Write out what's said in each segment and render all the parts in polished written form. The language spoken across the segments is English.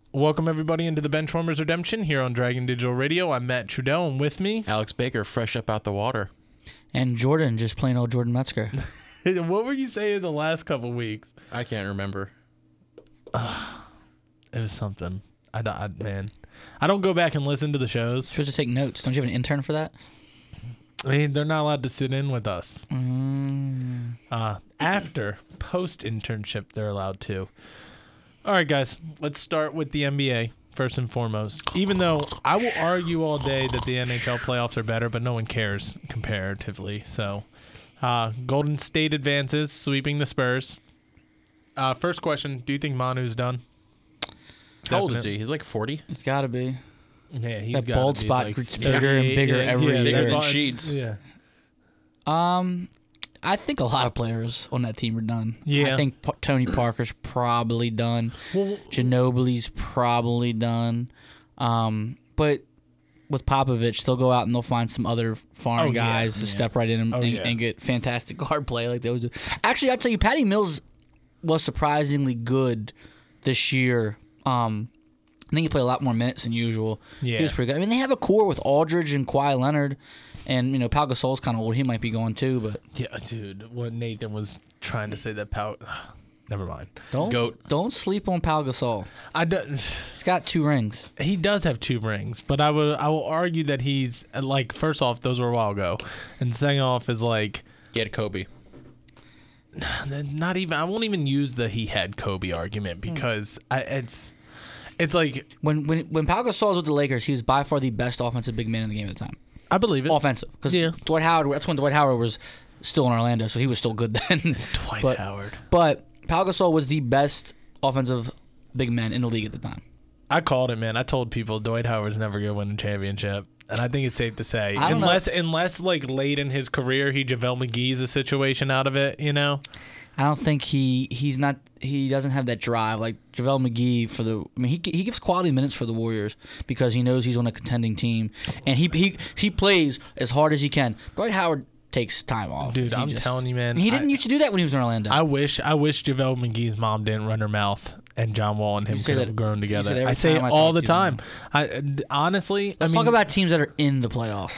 Welcome, everybody, into the Benchwarmers Redemption here on Dragon Digital Radio. I'm Matt Trudell, and with me... Alex Baker, fresh up out the water. And Jordan, just plain old Jordan Metzger. What were you saying the last couple weeks? I can't remember. It was something. I don't go back and listen to the shows. You're supposed to take notes. Don't you have an intern for that? I mean, they're not allowed to sit in with us. After post-internship, they're allowed to. All right, guys, let's start with the NBA first and foremost. Even though I will argue all day that the NHL playoffs are better, but no one cares comparatively. So, Golden State advances, sweeping the Spurs. First question, do you think Manu's done? How old is he? He's like 40? It's got to be. Yeah, he's that gotta bald be spot like, gets bigger and bigger every year. Bigger than Sheets. Yeah. I think a lot of players on that team are done. Yeah. I think Tony Parker's probably done. Well, Ginobili's probably done. But with Popovich, they'll go out and they'll find some other foreign guys to step right in and get fantastic guard play like they always do. Actually, I'll tell you, Patty Mills was surprisingly good this year. I think he played a lot more minutes than usual. Yeah. He was pretty good. I mean, they have a core with Aldridge and Kawhi Leonard, and Pau Gasol's kind of old. He might be going too, but yeah, dude, what Nathan was trying to say that never mind. Don't sleep on Pau Gasol. He's got 2 rings. He does have 2 rings, but I will argue that he's like, first off, those were a while ago, and second off is like He had Kobe. not even. I won't even use the he had Kobe argument because it's like When Pau Gasol was with the Lakers, he was by far the best offensive big man in the game at the time. I believe it. Offensive, because Yeah. Dwight Howard. That's when Dwight Howard was still in Orlando, so he was still good then. Dwight Howard. But Pau Gasol was the best offensive big man in the league at the time. I called it, man. I told people Dwight Howard's never gonna win a championship. And I think it's safe to say, I don't unless like late in his career, he JaVale McGee's a situation out of it, I don't think he doesn't have that drive like JaVale McGee he gives quality minutes for the Warriors because he knows he's on a contending team and he plays as hard as he can. Dwight Howard takes time off. Dude, I'm telling you, man. He didn't used to do that when he was in Orlando. I wish JaVale McGee's mom didn't run her mouth and John Wall and him could have grown together. I say it all the time. Honestly, Let's talk about teams that are in the playoffs.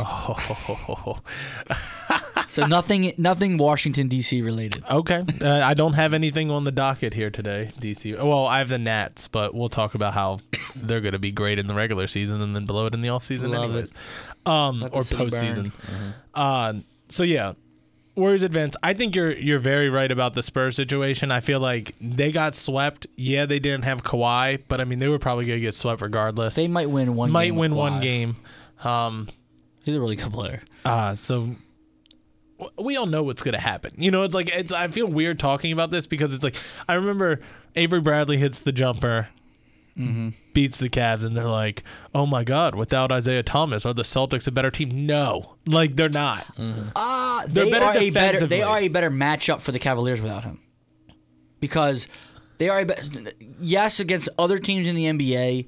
So nothing Washington D.C. related. Okay, I don't have anything on the docket here today, DC. Well, I have the Nats, but we'll talk about how they're going to be great in the regular season and then below it in the offseason anyways. Or postseason. So yeah, Warriors advance. I think you're very right about the Spurs situation. I feel like they got swept. Yeah, they didn't have Kawhi, but I mean they were probably going to get swept regardless. They might win one. Might game win with one Kawhi. game. He's a really good player. So we all know what's going to happen. It's like I feel weird talking about this because it's like I remember Avery Bradley hits the jumper, beats the Cavs, and they're like, "Oh my God! Without Isaiah Thomas, are the Celtics a better team?" No, like they're not. They're better defensively. They are a better matchup for the Cavaliers without him because they are yes against other teams in the NBA.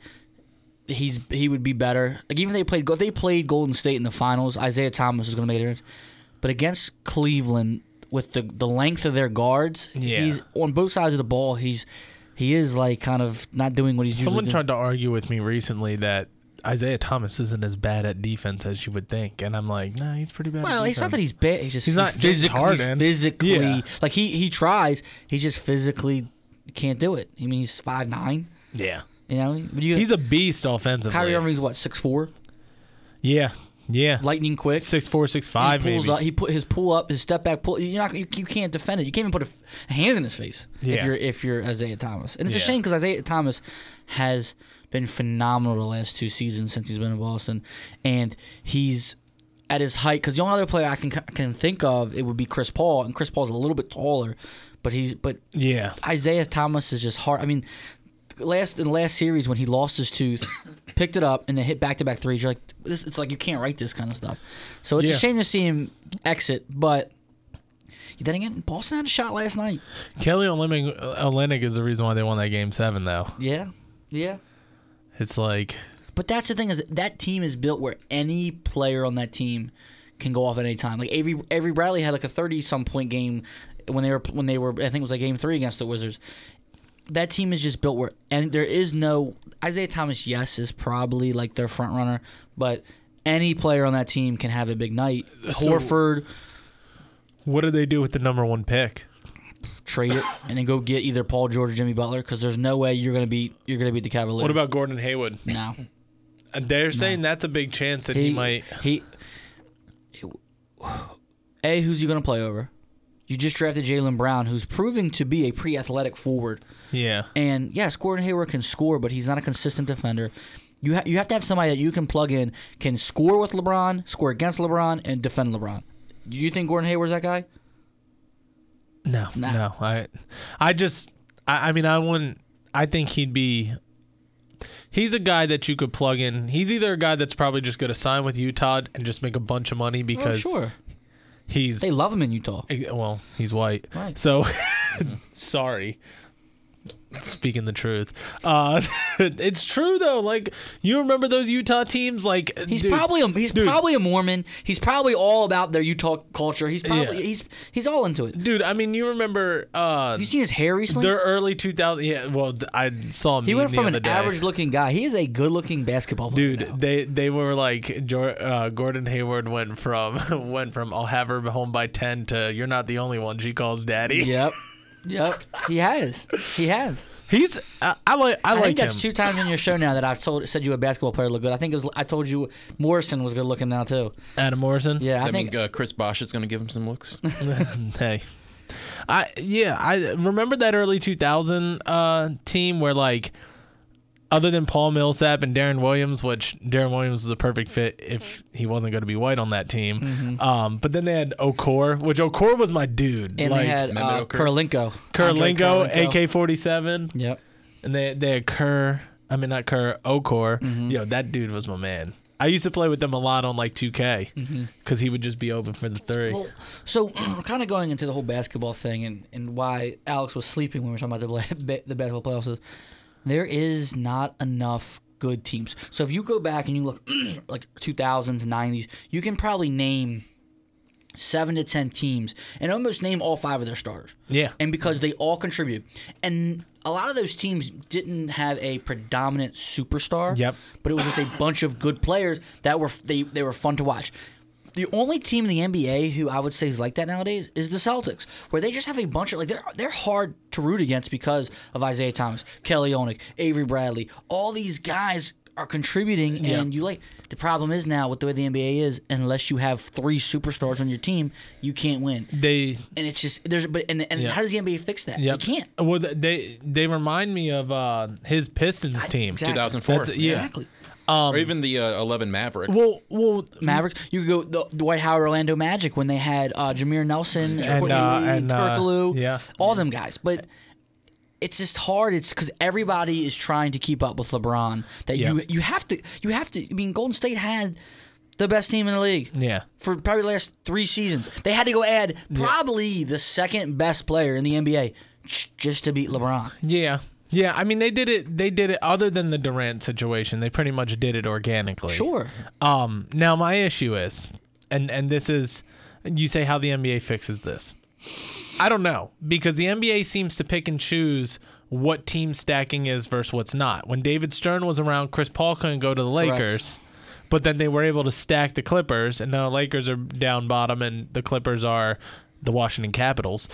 He would be better. Like even if they played Golden State in the finals, Isaiah Thomas is going to make a difference. But against Cleveland, with the length of their guards, he's on both sides of the ball. He is like kind of not doing what he's usually doing. Someone tried to argue with me recently that Isaiah Thomas isn't as bad at defense as you would think, and I'm like, nah, he's pretty bad. Well, at it's not defense. that he's bad. He's not physically like he tries. He just physically can't do it. I mean, he's 5'9". Yeah. He's a beast offensively. Kyrie Irving's what, 6'4"? Yeah. Lightning quick. 6'4", 6'5", he pulls maybe. up, he put his pull up, his step back pull. You can't defend it. You can't even put a hand in his face if you're Isaiah Thomas. And it's a shame because Isaiah Thomas has been phenomenal the last 2 seasons since he's been in Boston, and he's at his height. Because the only other player I can think of it would be Chris Paul, and Chris Paul's a little bit taller, but Isaiah Thomas is just hard. I mean. In the last series when he lost his tooth, picked it up and then hit back-to-back threes. You're like, it's like you can't write this kind of stuff. So it's a shame to see him exit. But then again, Boston had a shot last night. Kelly Olynyk is the reason why they won that Game 7, though. Yeah. It's like, but that's the thing is that team is built where any player on that team can go off at any time. Like Avery Bradley had like a 30-some point game when they were I think it was like Game 3 against the Wizards. that team is just built where, and there is no Isaiah Thomas. Yes, is probably like their front runner, but any player on that team can have a big night. Horford. What do they do with the number 1 pick? Trade it and then go get either Paul George or Jimmy Butler because there's no way you're gonna beat the Cavaliers. What about Gordon Hayward? No. They're saying that's a big chance that he might. Who's he gonna play over? You just drafted Jaylen Brown, who's proving to be a pretty athletic forward. Yeah. And yes, Gordon Hayward can score, but he's not a consistent defender. You have to have somebody that you can plug in, can score with LeBron, score against LeBron, and defend LeBron. Do you think Gordon Hayward's that guy? No. I wouldn't. I think he'd be. He's a guy that you could plug in. He's either a guy that's probably just going to sign with Utah and just make a bunch of money because sure. They love him in Utah. Well, he's white. Right. So, sorry. Speaking the truth. It's true though. Like, you remember those Utah teams? Like, he's probably a Mormon. He's probably all about their Utah culture. He's probably he's all into it. Dude, I mean, you remember have you seen his hair recently? Their early 2000s. Yeah, well, I saw him. He went from an average-looking guy. He is a good-looking basketball player. Dude, they were like Gordon Hayward went from I'll have her home by 10 to you're not the only one she calls daddy. Yep. He has. He's I like think that's him. 2 times in your show now that I've said you a basketball player look good. I think I told you Morrison was good looking now too. Adam Morrison. Yeah, I think Chris Bosh is going to give him some looks. Hey, I remember that early 2000 team where like. Other than Paul Millsap and Darren Williams, which Darren Williams was a perfect fit if he wasn't going to be white on that team. Mm-hmm. But then they had Okor, which Okor was my dude. And they had Kurylenko, AK-47. Yep. And they had Okor. Mm-hmm. Yo, that dude was my man. I used to play with them a lot on like 2K because he would just be open for the 3. Well, so kind of going into the whole basketball thing and why Alex was sleeping when we were talking about the basketball playoffs is, there is not enough good teams. So if you go back and you look like 2000s, 90s, you can probably name 7 to 10 teams and almost name all 5 of their starters. Yeah. And because they all contribute. And a lot of those teams didn't have a predominant superstar. Yep. But it was just a bunch of good players that were they were fun to watch. The only team in the NBA who I would say is like that nowadays is the Celtics, where they just have a bunch of they're hard to root against because of Isaiah Thomas, Kelly Olynyk, Avery Bradley. All these guys are contributing, and the problem is now with the way the NBA is, unless you have 3 superstars on your team, you can't win. And it's just how does the NBA fix that? Yep. They can't. Well, they remind me of his Pistons team, exactly. 2004. Exactly. Or even the 11 Mavericks. Well, Mavericks. You could go the Dwight Howard Orlando Magic when they had Jameer Nelson, and Turkoglu, all them guys. But it's just hard. It's because everybody is trying to keep up with LeBron. That you have to. I mean, Golden State had the best team in the league. Yeah. For probably the last 3 seasons, they had to go add probably the second best player in the NBA just to beat LeBron. Yeah. Yeah, I mean they did it other than the Durant situation. They pretty much did it organically. Sure. Now my issue is and this is you say how the NBA fixes this. I don't know, because the NBA seems to pick and choose what team stacking is versus what's not. When David Stern was around, Chris Paul couldn't go to the Lakers. Correct. But then they were able to stack the Clippers, and now the Lakers are down bottom and the Clippers are the Washington Capitals.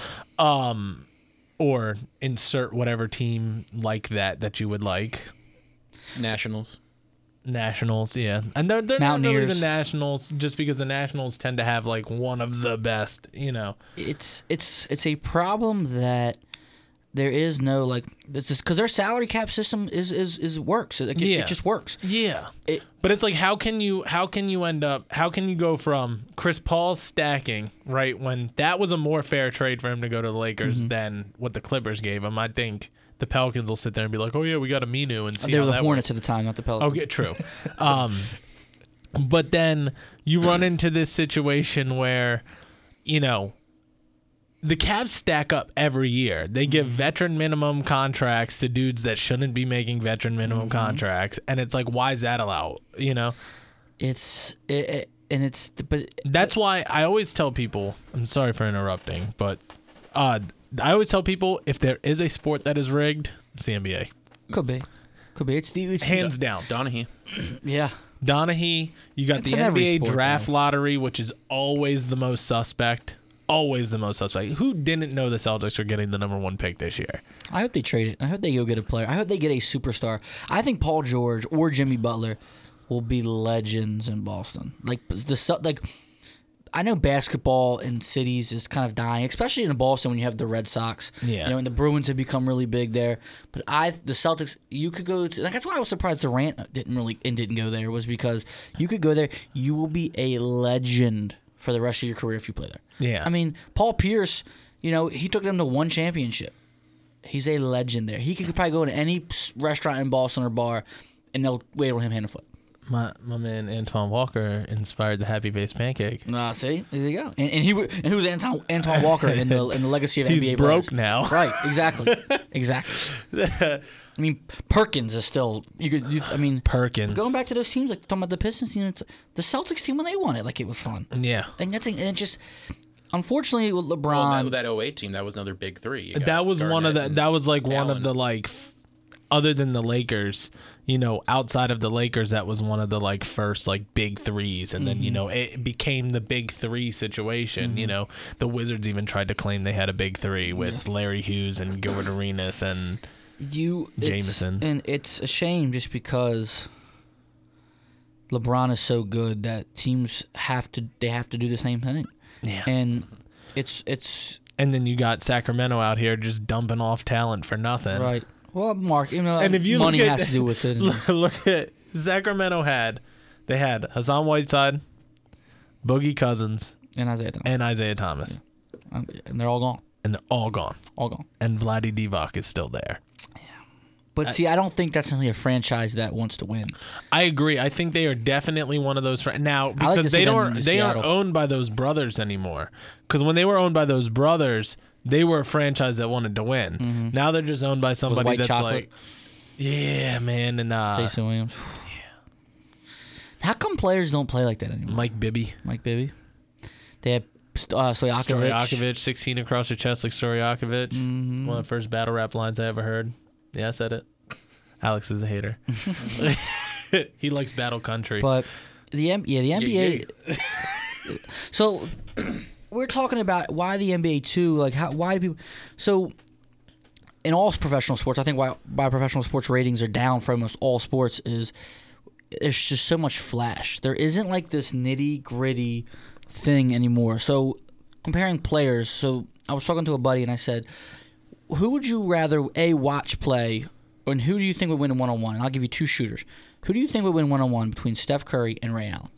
Or insert whatever team like that you would like. Nationals, yeah. And they're not really the Nationals just because the Nationals tend to have like one of the best, It's a problem that there is no because their salary cap system is works. It just works. Yeah. But it's like how can you go from Chris Paul stacking, right, when that was a more fair trade for him to go to the Lakers than what the Clippers gave him. I think the Pelicans will sit there and be like, "Oh yeah, we got a Minu," and see. They how were the that Hornets works. at the time, not the Pelicans. Okay, true. But then you run into this situation where, the Cavs stack up every year. They give veteran minimum contracts to dudes that shouldn't be making veteran minimum contracts, and it's like, why is that allowed? But that's why I always tell people. I'm sorry for interrupting, but I always tell people if there is a sport that is rigged, It's the NBA. Could be. It's hands down. Donahue. Yeah. Donahue. You got the NBA draft lottery, which is always the most suspect. Always the most suspect. Who didn't know the Celtics were getting the number 1 pick this year? I hope they trade it. I hope they go get a player. I hope they get a superstar. I think Paul George or Jimmy Butler will be legends in Boston. I know basketball in cities is kind of dying, especially in Boston when you have the Red Sox. Yeah. And the Bruins have become really big there. But the Celtics, you could go to. That's why I was surprised Durant didn't go there, was because you could go there. You will be a legend for the rest of your career if you play there. Yeah. I mean, Paul Pierce, he took them to 1 championship. He's a legend there. He could probably go to any restaurant in Boston or bar, and they'll wait on him hand and foot. My man Antoine Walker inspired the Happy Face Pancake. See, there you go. And who was Antoine Walker in the legacy of He's NBA broke players? now. Right, exactly. I mean, Perkins is still. Perkins. Going back to those teams, like talking about the Pistons team, the Celtics team when they won it, like it was fun. Yeah. And it just. Unfortunately, with LeBron, Well, that 08 team, that was another big 3. That was one of the. That was like one Allen. of the other than the Lakers, outside of the Lakers, that was one of the first big threes, and then it became the big 3 situation. The Wizards even tried to claim they had a big 3 with Larry Hughes and Gilbert Arenas and Jameson. And it's a shame just because LeBron is so good that teams have to do the same thing. Yeah, and it's. And then you got Sacramento out here just dumping off talent for nothing. Right. Well, Mark, and if you money has to do with it. Look at Sacramento they had Hassan Whiteside, Boogie Cousins, and Isaiah Thomas. And they're all gone. And they're all gone. All gone. And Vlade Divac is still there. Yeah. But see, I don't think that's necessarily a franchise that wants to win. I agree. I think they are definitely one of those now because they aren't owned by those brothers anymore. Because when they were owned by those brothers, they were a franchise that wanted to win. Mm-hmm. Now they're just owned by somebody that's chocolate. Yeah, man, and Jason Williams. Yeah. How come players don't play like that anymore? Mike Bibby. They have Stojakovic. 16 across your chest like Stojakovic. Mm-hmm. One of the first battle rap lines I ever heard. Yeah, I said it. Alex is a hater. He likes battle country. But the NBA. So we're talking about why the NBA too. Why do people? So in all professional sports, I think why professional sports ratings are down for almost all sports is there's just so much flash. There isn't this nitty gritty thing anymore. So comparing players. So I was talking to a buddy and I said, who would you rather watch play, and who do you think would win a 1-on-1? And I'll give you 2 shooters. Who do you think would win 1-on-1 between Steph Curry and Ray Allen?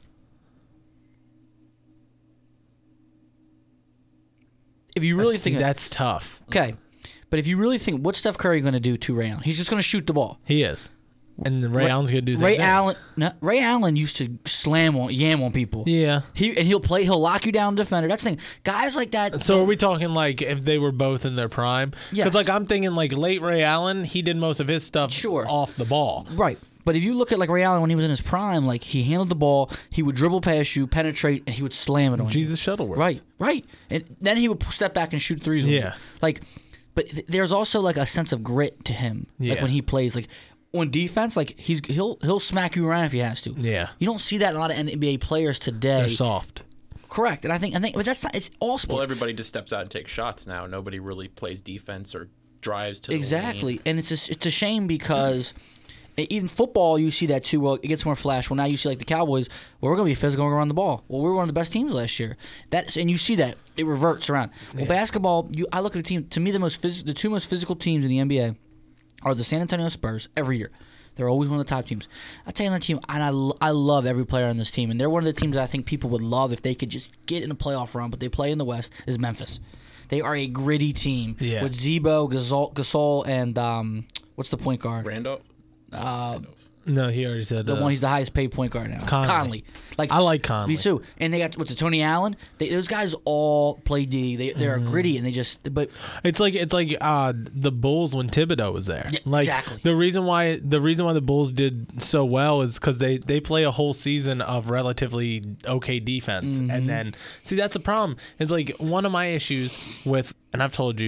If you really think that's tough. Okay, but if you really think, what's Steph Curry going to do to Ray Allen? He's just going to shoot the ball. He is. And Ray Allen's going to do something. Ray Allen used to yam on people. Yeah. He'll lock you down, defender. That's the thing. Guys like that. So are we talking if they were both in their prime? Yes. Because I'm thinking late Ray Allen, he did most of his stuff off the ball. Right. But if you look at Ray Allen when he was in his prime, he handled the ball, he would dribble past you, penetrate, and he would slam it on you. Jesus Shuttleworth. Right. And then he would step back and shoot threes. Yeah. But there's also a sense of grit to him. Yeah. When he plays on defense, he'll smack you around if he has to. Yeah. You don't see that in a lot of NBA players today. They're soft. Correct. And I think but that's not, it's all sports. Well, everybody just steps out and takes shots now. Nobody really plays defense or drives to exactly. the lane. And it's a shame because in football you see that too. Well, it gets more flash. Well, now you see the Cowboys. Well, we're going to be physical and run the ball. Well, we were one of the best teams last year. And you see that it reverts around. Well, basketball. I look at a team. To me, the 2 most physical teams in the NBA are the San Antonio Spurs every year. They're always one of the top teams. I tell you another team, and I love every player on this team, and they're one of the teams that I think people would love if they could just get in a playoff run, but they play in the West, is Memphis. They are a gritty team with Zebo, Gasol, and what's the point guard? Randolph? No, he already said the one. He's the highest paid point guard now. Conley. I like Conley. Me too. And they got Tony Allen. Those guys all play D. They are gritty and they just. But it's like the Bulls when Thibodeau was there. Yeah, exactly. The reason why the Bulls did so well is because they play a whole season of relatively okay defense, and then see that's a problem. Is one of my issues with, and I've told you.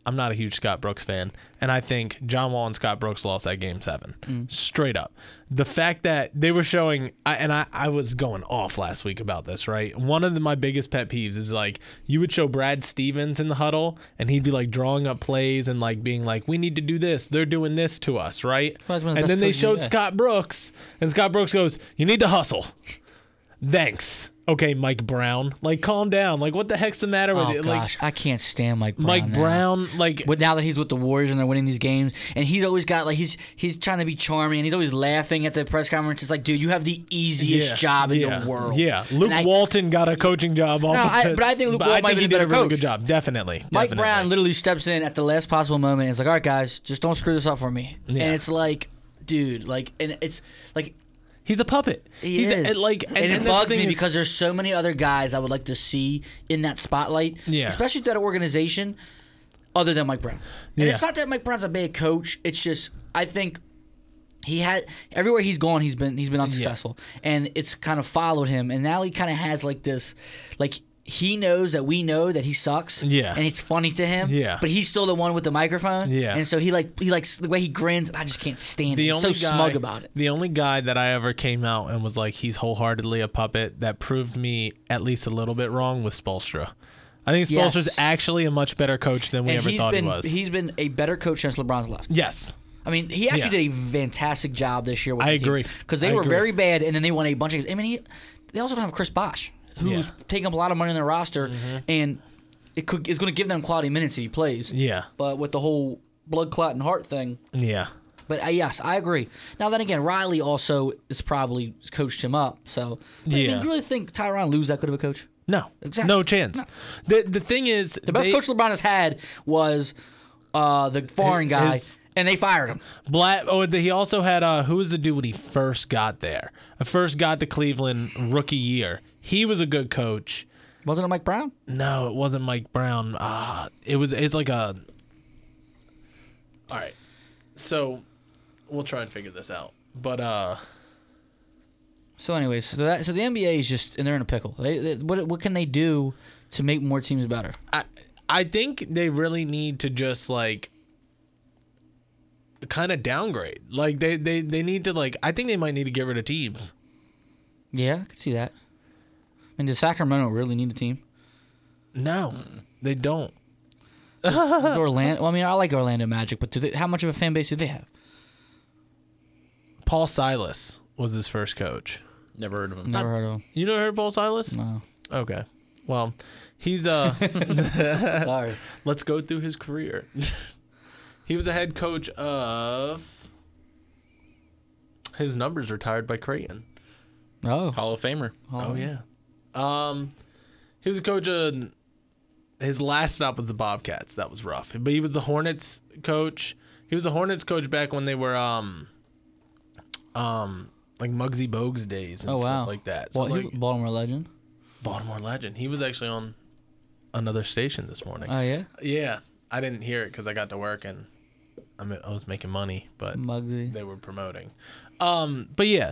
I'm not a huge Scott Brooks fan, and I think John Wall and Scott Brooks lost that Game 7. Straight up. The fact that they were showing, I was going off last week about this, right? One of my biggest pet peeves is like you would show Brad Stevens in the huddle, and he'd be like drawing up plays and like being like, we need to do this. They're doing this to us, right? And then they showed Scott Brooks, and Scott Brooks goes, you need to hustle. Thanks. Okay, Mike Brown. Like, calm down. Like, what the heck's the matter with you? Oh, gosh. I can't stand Mike Brown. Mike Brown, like... But now that he's with the Warriors and they're winning these games, and he's always got, like, he's trying to be charming, and he's always laughing at the press conference. It's like, dude, you have the easiest job in the world. Yeah. Luke Walton got a coaching job off of it. But I think Luke Walton might be a better coach. Really good job. Definitely. Mike Brown literally steps in at the last possible moment and is like, all right, guys, just don't screw this up for me. Yeah. And it's like, dude, like, and it's like... He's a puppet. He is. And it bugs me because there's so many other guys I would like to see in that spotlight, especially that organization, other than Mike Brown. And it's not that Mike Brown's a bad coach. It's just I think he had everywhere he's gone, he's been unsuccessful, and it's kind of followed him. And now he kind of has like this, like. He knows that we know that he sucks. Yeah. And it's funny to him. Yeah. But he's still the one with the microphone. Yeah. And so he likes the way he grins. I just can't stand it. He's so smug about it. The only guy that I ever came out and was like, he's wholeheartedly a puppet, that proved me at least a little bit wrong was Spoelstra. I think Spoelstra's actually a much better coach than we ever thought he was. He's been a better coach since LeBron's left. Yes. I mean, he actually did a fantastic job this year with the team. I agree. Because they were very bad, and then they won a bunch of games. I mean, they also don't have Chris Bosh, who's taking up a lot of money in their roster, and it's going to give them quality minutes if he plays. Yeah. But with the whole blood clot and heart thing. Yeah. But yes, I agree. Now then again, Riley also has probably coached him up. So, I mean, you really think Tyronn Lue's that good of a coach? No. Exactly. No chance. No. The thing is, the best coach LeBron has had was the foreign guy. And they fired him. He also had, who was the dude when he first got there? First got to Cleveland rookie year. He was a good coach. Wasn't it Mike Brown? No, it wasn't Mike Brown. It's like a... All right. So, we'll try and figure this out. But, So anyways, so the NBA is just... And they're in a pickle. What can they do to make more teams better? I think they really need to just, like... kind of downgrade. Like they need to like I think they might need to get rid of teams. Yeah, I could see that. I mean, does Sacramento really need a team? No, they don't. Orlando. Well, I mean, I like Orlando Magic, but how much of a fan base do they have? Paul Silas was his first coach. Never heard of him. Never heard of him. You never heard of Paul Silas? No. Okay. Well, he's Sorry. Let's go through his career. He was a head coach of... His numbers retired by Creighton. Oh. Hall of Famer. Oh, yeah. He was a coach of... His last stop was the Bobcats. That was rough. But he was the Hornets coach. He was a Hornets coach back when they were, like Muggsy Bogues days and stuff like that. So Baltimore legend? Baltimore legend. He was actually on another station this morning. Oh, yeah? Yeah. I didn't hear it because I got to work and I was making money, but Muggsy. They were promoting. But yeah,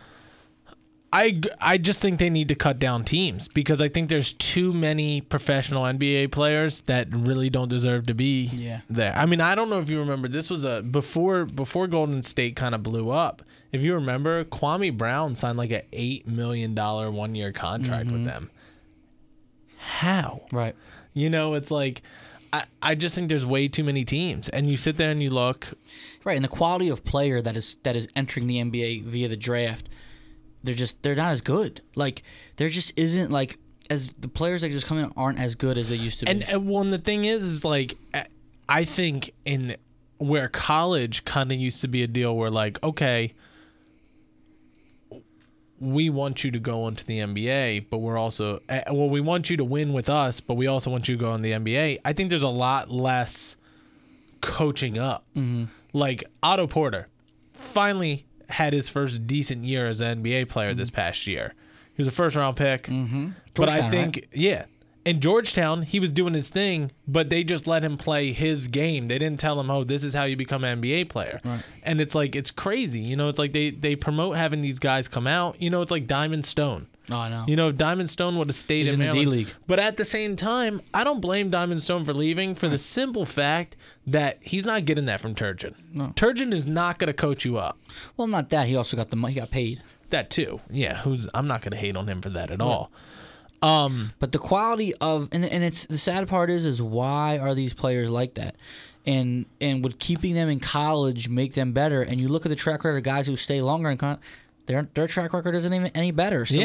I just think they need to cut down teams because I think there's too many professional NBA players that really don't deserve to be there. I mean, I don't know if you remember, this was before Golden State kind of blew up. If you remember, Kwame Brown signed like an $8 million 1-year contract with them. How? Right. You know, it's like... I just think there's way too many teams, and you sit there and you look. Right, and the quality of player that is entering the NBA via the draft, they're not as good. Like there just isn't like as the players that just come in aren't as good as they used to be. And the thing is like I think in where college kind of used to be a deal where like okay, we want you to go into the NBA, but we're also we want you to win with us, but we also want you to go in the NBA. I think there's a lot less coaching up. Mm-hmm. Like Otto Porter finally had his first decent year as an NBA player this past year. He was a first-round pick. Mm-hmm. But I think, in Georgetown, he was doing his thing, but they just let him play his game. They didn't tell him, oh, this is how you become an NBA player. Right. And it's like, it's crazy. You know, it's like they promote having these guys come out. You know, it's like Diamond Stone. Oh, I know. You know, if Diamond Stone would have stayed in Maryland. the D-League. But at the same time, I don't blame Diamond Stone for leaving for the simple fact that he's not getting that from Turgeon. No. Turgeon is not going to coach you up. Well, not that. He also got the money. He got paid. That too. Yeah, I'm not going to hate on him for that at all. But the quality of and it's the sad part is why are these players like that? And would keeping them in college make them better? And you look at the track record of guys who stay longer in college, their track record isn't even any better. So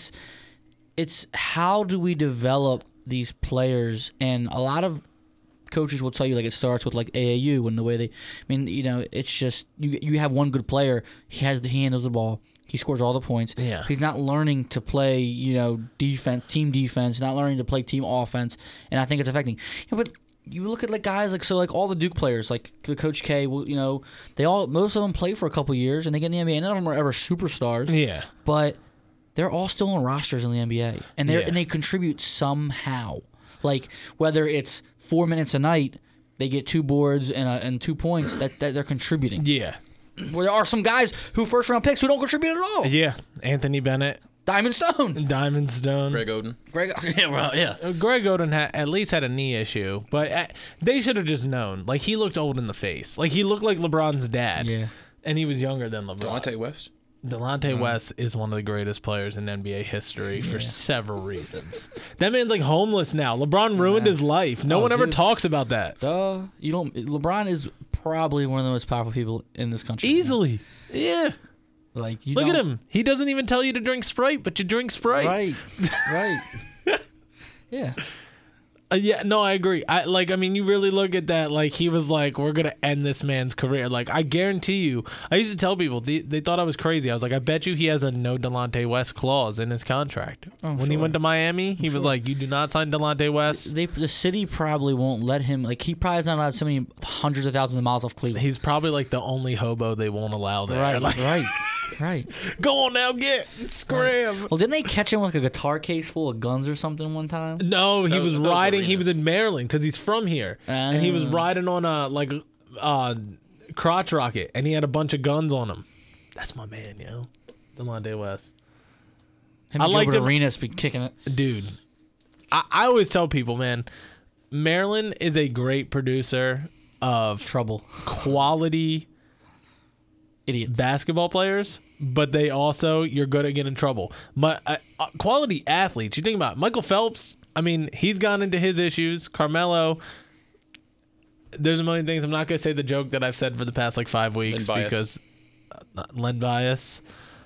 it's how do we develop these players? And a lot of coaches will tell you like it starts with like AAU and the way they. I mean, you know, it's just you have one good player. He handles the ball. He scores all the points. Yeah. He's not learning to play, you know, team defense, not learning to play team offense, and I think it's affecting. But you look at like guys like all the Duke players, like the Coach K, you know, most of them play for a couple years and they get in the NBA. None of them are ever superstars. Yeah. But they're all still on rosters in the NBA, and they contribute somehow. Like whether it's 4 minutes a night, they get 2 boards and 2 points that they're contributing. Yeah. Where there are some guys who first-round picks who don't contribute at all. Yeah. Anthony Bennett. Diamond Stone. Greg Oden. Greg Oden at least had a knee issue, but they should have just known. Like, he looked old in the face. Like, he looked like LeBron's dad. Yeah. And he was younger than LeBron. Delonte West. Delonte West is one of the greatest players in NBA history for several reasons. That man's like homeless now. LeBron ruined his life. No one ever talks about that. LeBron is probably one of the most powerful people in this country. Easily. Yeah. Like Look at him. He doesn't even tell you to drink Sprite, but you drink Sprite. Right. Yeah. Yeah, no, I agree. I mean, you really look at that. Like, he was like, "We're gonna end this man's career." Like, I guarantee you. I used to tell people they thought I was crazy. I was like, "I bet you he has a no Delonte West clause in his contract." When he went to Miami, he was like, "You do not sign Delonte West." The city probably won't let him. Like, he probably is not allowed so many hundreds of thousands of miles off Cleveland. He's probably like the only hobo they won't allow there. Right. Like, Right. Go on now, scram. Well, didn't they catch him with like a guitar case full of guns or something one time? No, he was riding. He was in Maryland because he's from here, and he was riding on a crotch rocket, and he had a bunch of guns on him. That's my man, Delonte West. I like Arenas be kicking it, dude. I always tell people, man, Maryland is a great producer of trouble, quality. Idiots. Basketball players, but you're good at getting in trouble. Quality athletes. You think about it, Michael Phelps. I mean, he's gone into his issues. Carmelo. There's a million things. I'm not going to say the joke that I've said for the past 5 weeks because Len Bias.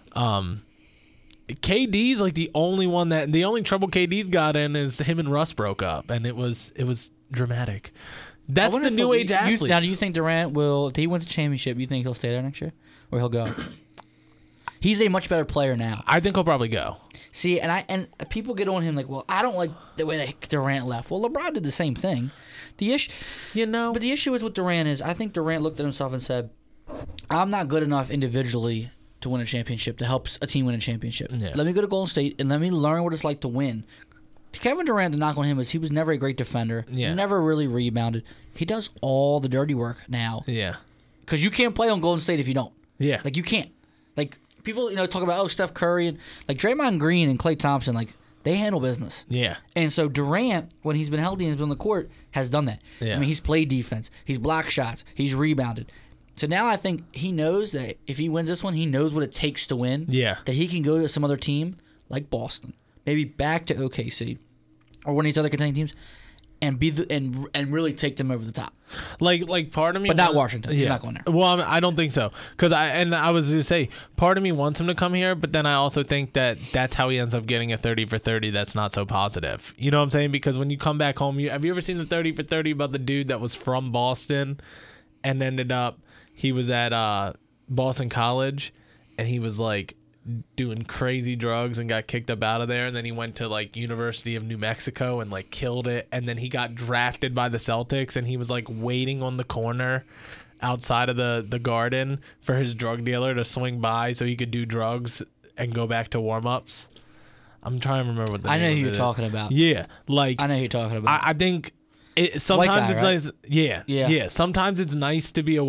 KD's like the only trouble KD's got in is him and Russ broke up, and it was dramatic. That's the new age athlete. Now, do you think Durant will, if he wins a championship, you think he'll stay there next year? Or he'll go? He's a much better player now. I think he'll probably go. See, and people get on him like, well, I don't like the way that Durant left. Well, LeBron did the same thing. The issue, but the issue is with Durant is I think Durant looked at himself and said, I'm not good enough individually to win a championship, to help a team win a championship. Yeah. Let me go to Golden State and let me learn what it's like to win. Kevin Durant, the knock on him is he was never a great defender. Yeah. Never really rebounded. He does all the dirty work now. Yeah. Because you can't play on Golden State if you don't. Yeah. Like, you can't. Like, people, talk about, Steph Curry. And, like, Draymond Green and Klay Thompson, like, they handle business. Yeah. And so Durant, when he's been healthy and he's been on the court, has done that. Yeah. I mean, he's played defense. He's blocked shots. He's rebounded. So now I think he knows that if he wins this one, he knows what it takes to win. Yeah. That he can go to some other team, like Boston, maybe back to OKC or one of these other contending teams, and and really take them over the top. Like part of me, but not Washington. He's not going there. Well, I don't think so. Because I was going to say, part of me wants him to come here, but then I also think that that's how he ends up getting a 30 for 30. That's not so positive. You know what I'm saying? Because when you come back home, have you ever seen the 30 for 30 about the dude that was from Boston and ended up he was at Boston College and he was like doing crazy drugs and got kicked up out of there, and then he went to like University of New Mexico and like killed it, and then he got drafted by the Celtics, and he was like waiting on the corner outside of the Garden for his drug dealer to swing by so he could do drugs and go back to warm-ups. I'm trying to remember what the name I know who you're is. talking about. Yeah, like I know who you're talking about. I think sometimes guy, it's right? nice. Yeah. Sometimes it's nice to be away.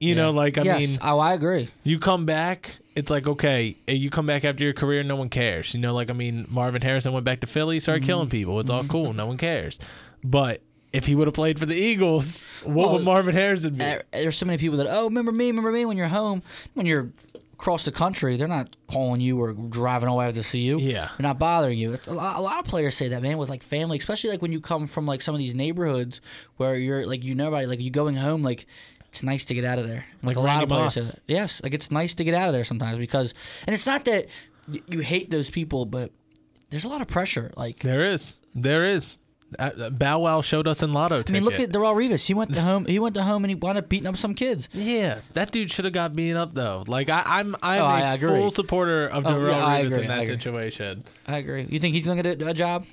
You know, like, I mean. Oh, I agree. You come back, it's like, okay, you come back after your career, no one cares. You know, like, I mean, Marvin Harrison went back to Philly, started killing people. It's all cool. No one cares. But if he would have played for the Eagles, what would Marvin Harrison be? There's so many people that, remember me when you're home, when you're across the country, they're not calling you or driving all the way out to see you. Yeah. They're not bothering you. A lot of players say that, man, with like family, especially like when you come from like some of these neighborhoods where you're like, you know, like you going home, like it's nice to get out of there. Like a lot of players Moss. say that. Yes, like it's nice to get out of there sometimes because, and it's not that you hate those people, but there's a lot of pressure. Like there is. Bow Wow showed us in Lotto ticket. I mean, look at Darrelle Revis. He went to home and he wound up beating up some kids. Yeah, that dude should have got beaten up though. Like I'm I a agree. full supporter of Darrelle Revis in that agree. situation. I agree. You think he's gonna get a job?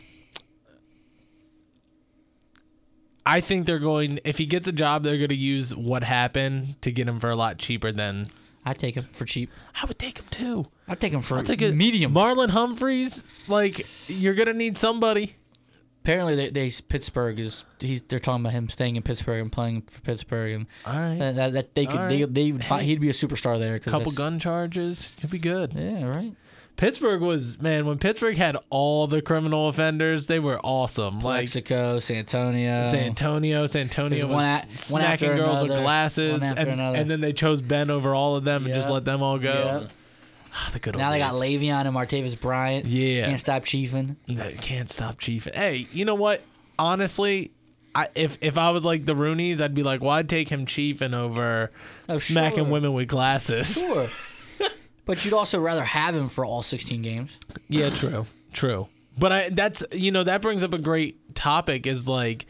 I think they're going. If he gets a job, they're going to use what happened to get him for a lot cheaper than. I'd take him for cheap. I would take him too. I'd take him for medium. Marlon Humphreys, like you're gonna need somebody. Apparently, Pittsburgh they're talking about him staying in Pittsburgh and playing for Pittsburgh, and all right, that they could he'd be a superstar there. Couple gun charges, he'd be good. Yeah, right. Pittsburgh was, man, when Pittsburgh had all the criminal offenders, they were awesome. Mexico, like San Antonio was smacking girls with glasses, and then they chose Ben over all of them and just let them all go. Yep. The good old now days. They got Le'Veon and Martavis Bryant. Yeah. Can't stop chiefing. Can't stop chiefing. Hey, you know what? Honestly, if I was like the Rooneys, I'd be like, well, I'd take him chiefing over smacking women with glasses. Sure. But you'd also rather have him for all 16 games. Yeah, true. But that brings up a great topic is like,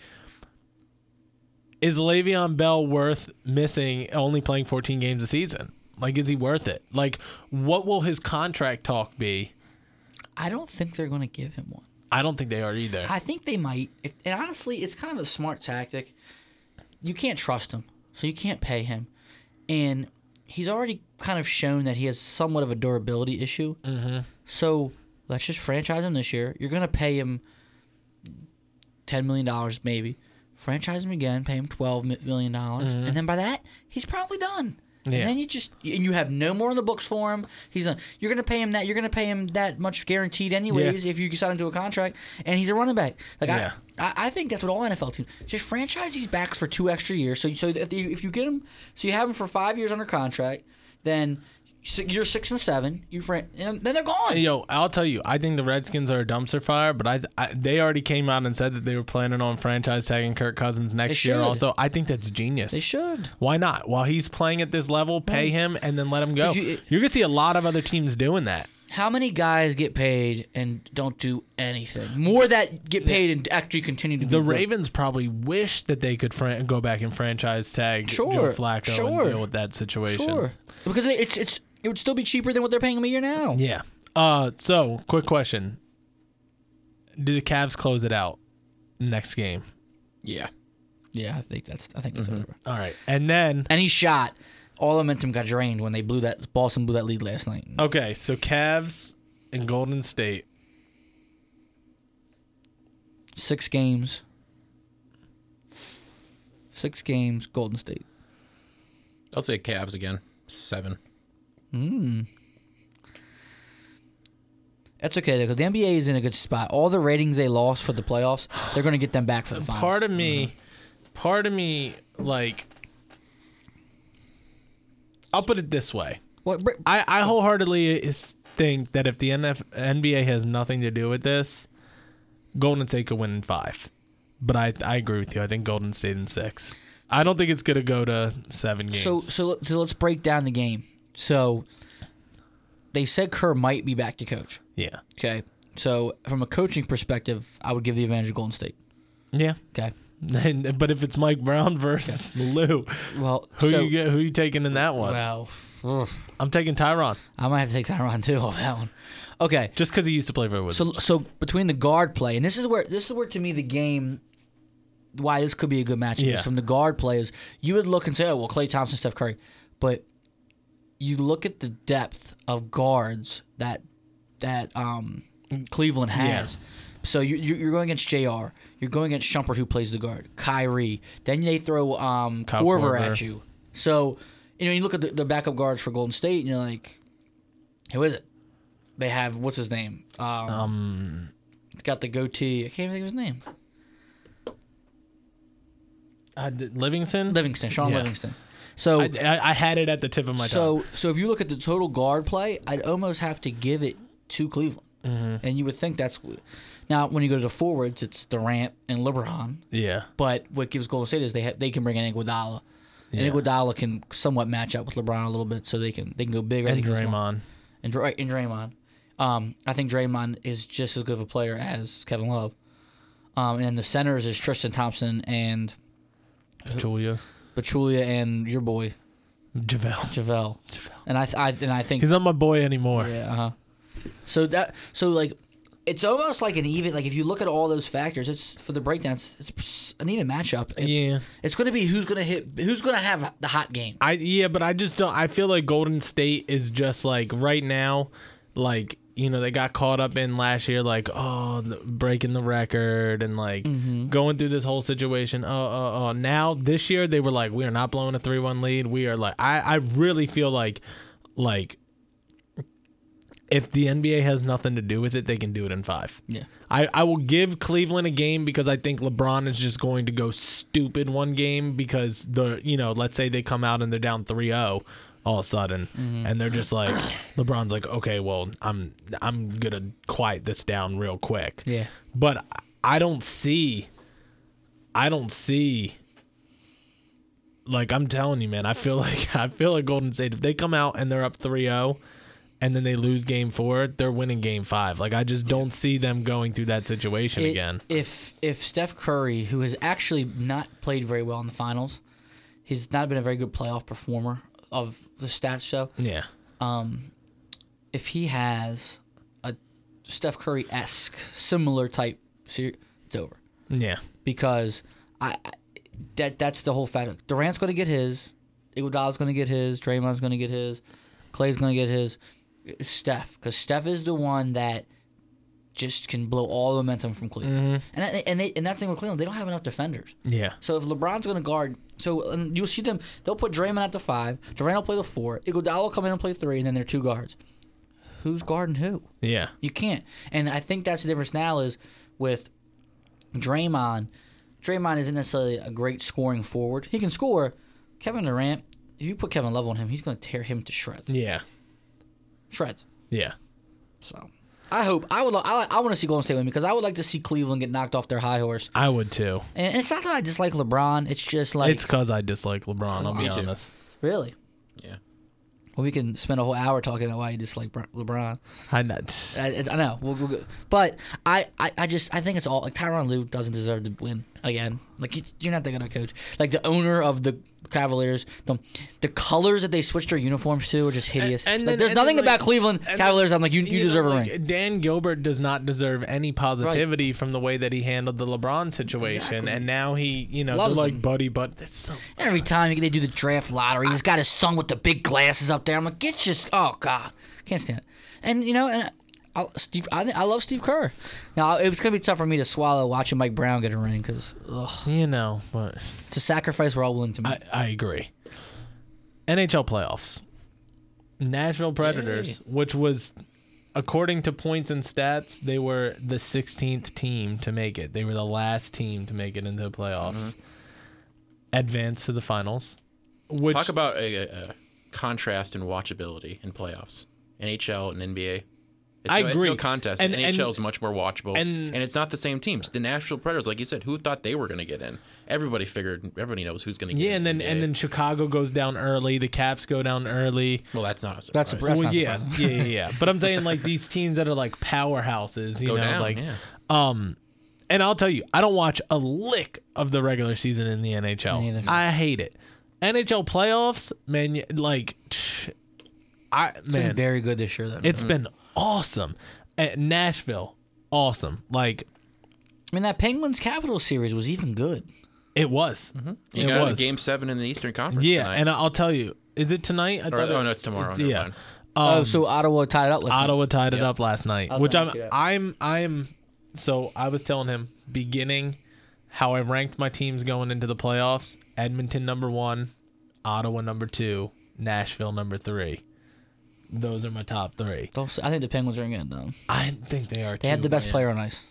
is Le'Veon Bell worth missing only playing 14 games a season? Like, is he worth it? Like, what will his contract talk be? I don't think they're going to give him one. I don't think they are either. I think they might. And honestly, it's kind of a smart tactic. You can't trust him, so you can't pay him. And he's already kind of shown that he has somewhat of a durability issue. Mm-hmm. So let's just franchise him this year. You're going to pay him $10 million maybe. Franchise him again, pay him $12 million. Mm-hmm. And then by that, he's probably done. Yeah. And then you have no more in the books for him. He's done. You're gonna pay him that. You're gonna pay him that much guaranteed anyways if you sign him to a contract. And he's a running back. Like I think that's what all NFL teams just franchise these backs for 2 extra years. So if you get him, so you have him for 5 years under contract, then you're 6 and 7. And then they're gone. Yo, I'll tell you, I think the Redskins are a dumpster fire, but they already came out and said that they were planning on franchise tagging Kirk Cousins next year. Also, I think that's genius. They should. Why not? While he's playing at this level, pay him and then let him go. You're gonna see a lot of other teams doing that. How many guys get paid and don't do anything? More that get paid and actually continue to do The Ravens probably wish that they could go back and franchise tag Joe Flacco and deal with that situation. Sure, because it would still be cheaper than what they're paying him a year now. Yeah. So, quick question. Do the Cavs close it out next game? Yeah. Yeah, I think that's over. All right. And he shot. All momentum got drained when Boston blew that lead last night. Okay, so Cavs and Golden State. 6 games. 6 games, Golden State. I'll say Cavs again. 7. That's okay, though, because the NBA is in a good spot. All the ratings they lost for the playoffs, they're going to get them back for the finals. Part of me, like, I'll put it this way. I wholeheartedly think that if the NBA has nothing to do with this, Golden State could win in 5. But I agree with you. I think Golden State in 6. I don't think it's going to go to 7 games. So let's break down the game. So they said Kerr might be back to coach. Yeah. Okay. So from a coaching perspective, I would give the advantage to Golden State. Yeah. Okay. But if it's Mike Brown versus Lou, who you taking in that one? Well, I'm taking Tyronn. I might have to take Tyronn too on that one. Okay. Just because he used to play for the Wizards. So between the guard play, and this is where to me the game, why this could be a good matchup is from the guard players. You would look and say, oh well, Klay Thompson, Steph Curry, but you look at the depth of guards that Cleveland has. Yeah. So you're going against JR. You're going against Shumpert, who plays the guard. Kyrie. Then they throw Korver at you. So you look at the backup guards for Golden State, and you're like, who is it? They have what's his name? It's got the goatee. I can't even think of his name. Livingston, Sean Livingston. So I had it at the tip of my tongue. So if you look at the total guard play, I'd almost have to give it to Cleveland, and you would think that's. Now when you go to the forwards, it's Durant and LeBron. Yeah. But what gives Golden State is they can bring in Iguodala, and Iguodala can somewhat match up with LeBron a little bit, so they can go bigger. And Draymond. And Draymond. I think Draymond is just as good of a player as Kevin Love. And the centers is Tristan Thompson and Pachulia and your boy JaVale. And I think he's not my boy anymore. Yeah. So it's almost like an even, like if you look at all those factors, it's for the breakdowns, it's an even matchup. It's going to be who's going to have the hot game. But I just don't. I feel like Golden State is just like right now, like. They got caught up in last year, like, breaking the record and, like, going through this whole situation. Now, this year, they were like, we are not blowing a 3-1 lead. We are, like, I really feel like, if the NBA has nothing to do with it, they can do it in 5. Yeah. I will give Cleveland a game because I think LeBron is just going to go stupid one game because, let's say they come out and they're down 3-0. All of a sudden, and they're just like, LeBron's like, okay, well, I'm gonna quiet this down real quick. Yeah. But I don't see. Like I'm telling you, man, I feel like Golden State, if they come out and they're up 3-0, and then they lose Game 4, they're winning Game 5. Like I just don't see them going through that situation again. If Steph Curry, who has actually not played very well in the finals, he's not been a very good playoff performer. Of the stats show, yeah. If he has a Steph Curry-esque similar type series, it's over. Yeah, because that's the whole factor. Durant's going to get his, Iguodala's going to get his, Draymond's going to get his, Clay's going to get his. Steph, because Steph is the one that just can blow all the momentum from Cleveland, and that's the thing with Cleveland. They don't have enough defenders. Yeah. So if LeBron's going to guard. So you'll see them. They'll put Draymond at the 5. Durant will play the 4. Iguodala will come in and play 3, and then they're 2 guards. Who's guarding who? Yeah, you can't. And I think that's the difference now is with Draymond. Draymond isn't necessarily a great scoring forward. He can score. Kevin Durant, if you put Kevin Love on him, he's going to tear him to shreds. Yeah, shreds. Yeah. So. I want to see Golden State win because I would like to see Cleveland get knocked off their high horse. I would too. And it's not that I dislike LeBron. It's just like it's because I dislike LeBron. I'll be honest. Really? Yeah. Well, we can spend a whole hour talking about why you dislike LeBron. I know. We'll go. But I think it's all like Tyronn Lue doesn't deserve to win again. Like you're not that good a coach. Like the owner of the Cavaliers, the colors that they switched their uniforms to are just hideous. And there's nothing about Cleveland Cavaliers. I'm like you deserve a ring. Dan Gilbert does not deserve any positivity from the way that he handled the LeBron situation, Exactly. And now he they're like buddy, but it's so every time they do the draft lottery, he's got his son with the big glasses up there. I'm like, oh god, can't stand it. And I love Steve Kerr. Now it was gonna be tough for me to swallow watching Mike Brown get a ring because but it's a sacrifice we're all willing to make. I agree. NHL playoffs, Nashville Predators, which was, according to points and stats, they were the 16th team to make it. They were the last team to make it into the playoffs. Advance to the finals. Talk about a contrast in watchability in playoffs. NHL and NBA. I agree. It's no contest. And NHL is much more watchable. And it's not the same teams. The Nashville Predators, like you said, who thought they were going to get in? Everybody knows who's going to get in. Yeah, and then Chicago goes down early. The Caps go down early. Well, that's not a surprise. That's not surprising. Yeah. But I'm saying like these teams that are like powerhouses, go down, like yeah. And I'll tell you, I don't watch a lick of the regular season in the NHL. Me neither. I hate it. NHL playoffs, man, like It's been very good this year though. It's been awesome. At Nashville, awesome. Like, I mean, that Penguins Capitals series was even good. It was. You got Game 7 in the Eastern Conference. Yeah, tonight. And I'll tell you, is it tonight? No, it's tomorrow. Yeah. So Ottawa tied it up last night. Ottawa tied it up last night, which I'm. So I was telling him beginning how I ranked my teams going into the playoffs: Edmonton number 1, Ottawa number 2, Nashville number 3. Those are my top 3. I think the Penguins are going to get it done. I think they are too. They had the best player on ice.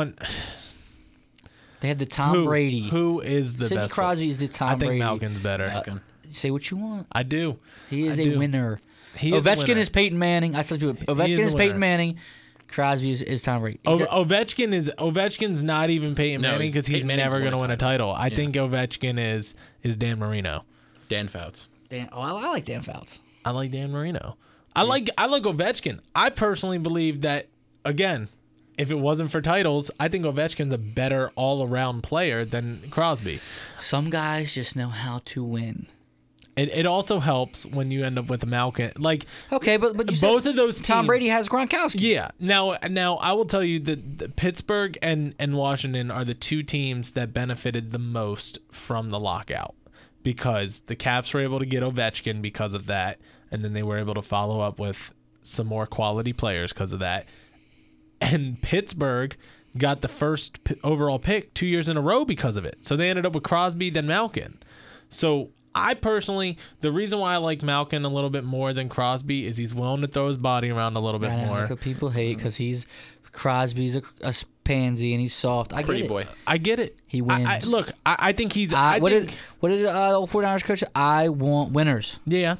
They had the Tom Brady. Who is the best? Sidney Crosby is the Tom Brady. I think Malkin's better. Say what you want. I do. He is a winner. Ovechkin is Peyton Manning. I said Ovechkin is Peyton Manning. Crosby is Tom Brady. Ovechkin's not even Peyton Manning because he's never going to win a title. I think Ovechkin is Dan Marino. Dan Fouts. I like Dan Fouts. I like Dan Marino. I like Ovechkin. I personally believe that, again, if it wasn't for titles, I think Ovechkin's a better all-around player than Crosby. Some guys just know how to win. It also helps when you end up with a Malkin. Like, okay, but you both of those teams, Tom Brady has Gronkowski. Yeah. Now I will tell you that the Pittsburgh and Washington are the 2 teams that benefited the most from the lockout because the Caps were able to get Ovechkin because of that, and then they were able to follow up with some more quality players because of that. And Pittsburgh got the first overall pick 2 years in a row because of it. So they ended up with Crosby then Malkin. So I personally, the reason why I like Malkin a little bit more than Crosby is he's willing to throw his body around a little bit more. That's what people hate because Crosby's a pansy and he's soft. I Pretty get it. boy. I get it. He wins. I think he's. What did old 49ers coach? I want winners. Yeah.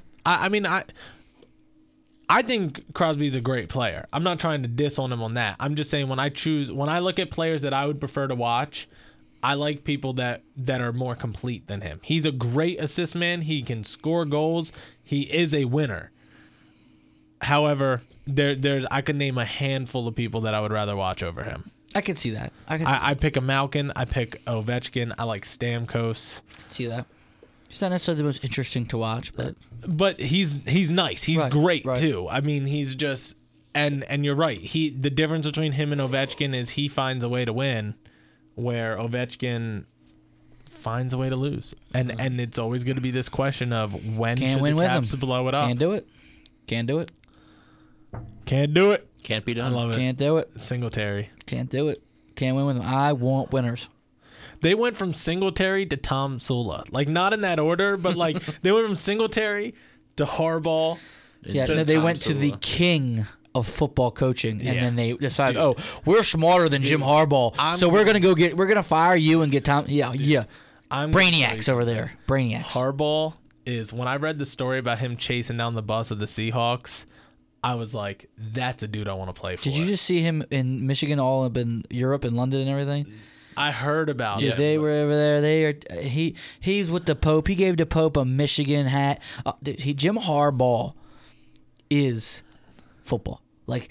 I think Crosby's a great player. I'm not trying to diss on him on that. I'm just saying when I look at players that I would prefer to watch, I like people that are more complete than him. He's a great assist man. He can score goals. He is a winner. However, I could name a handful of people that I would rather watch over him. I could see that. I pick a Malkin. I pick Ovechkin. I like Stamkos. See that. He's not necessarily the most interesting to watch, but he's nice. He's great too. I mean, he's just and you're right. The difference between him and Ovechkin is he finds a way to win, where Ovechkin finds a way to lose. And it's always going to be this question of when should the Caps blow it up. Can't do it. Can't do it. Can't do it. Can't be done. I love it. Can't do it. Singletary. Can't do it. Can't win with them. I want winners. They went from Singletary to Tom Sula. Like, not in that order, but, like, they went from Singletary to Harbaugh. Yeah, they went to the king of football coaching, and then they decided, we're smarter than Jim Harbaugh, so we're gonna fire you and get Tom. Yeah. Brainiacs over there. Brainiacs. Harbaugh is, when I read the story about him chasing down the bus of the Seahawks, I was like, that's a dude I want to play for. Did you just see him in Michigan, all up in Europe and London and everything? I heard about it. They were over there. He's with the Pope. He gave the Pope a Michigan hat. Jim Harbaugh is football. Like,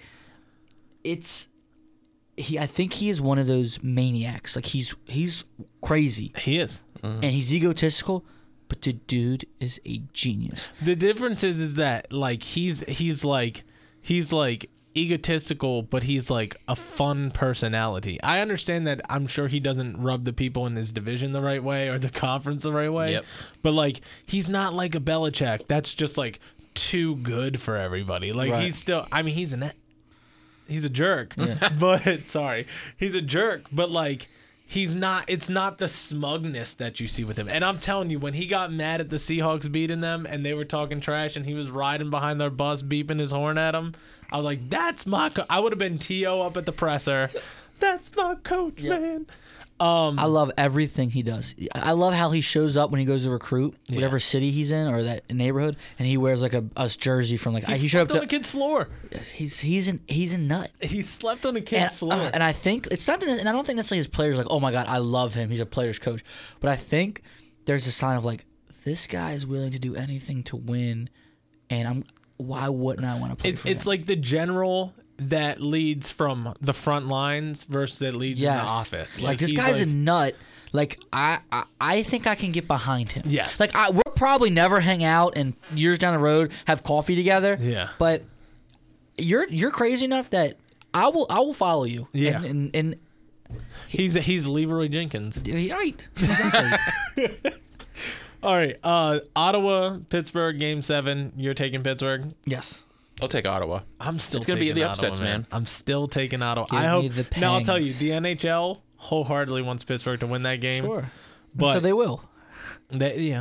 I think he is one of those maniacs. Like, he's crazy. He is. And he's egotistical, but the dude is a genius. The difference is that, like, he's like egotistical, but he's like a fun personality. I understand that. I'm sure he doesn't rub the people in his division the right way or the conference the right way. Yep. But, like, he's not like a Belichick. That's just, like, too good for everybody. Like, he's still, I mean, he's a jerk. Yeah. But sorry, he's a jerk. But, like, he's not. It's not the smugness that you see with him. And I'm telling you, when he got mad at the Seahawks beating them and they were talking trash and he was riding behind their bus beeping his horn at them, I was like, that's my I would have been T.O. up at the presser. That's my coach, man. I love everything he does. I love how he shows up when he goes to recruit, whatever city he's in or that neighborhood, and he wears like a jersey from like he showed up on a kid's floor. He's a nut. He slept on a kid's floor. And I think it's not, and I don't think necessarily his players are like, oh my god, I love him. He's a player's coach. But I think there's a sign of like, this guy is willing to do anything to win, and why wouldn't I want to play for him? It's like the general that leads from the front lines versus that leads in the office. Like this guy's a nut. Like I think I can get behind him. Yes. Like we'll probably never hang out and years down the road have coffee together. Yeah. But you're crazy enough that I will follow you. Yeah. And he's Leroy Jenkins. Right. Exactly. All right. Ottawa, Pittsburgh, Game 7. You're taking Pittsburgh? Yes. I'll take Ottawa. It's going to be the upsets, Ottawa, man. I'm still taking Ottawa. Give I hope. me the pangs. Now I'll tell you, the NHL wholeheartedly wants Pittsburgh to win that game. Sure. But so they will. Yeah.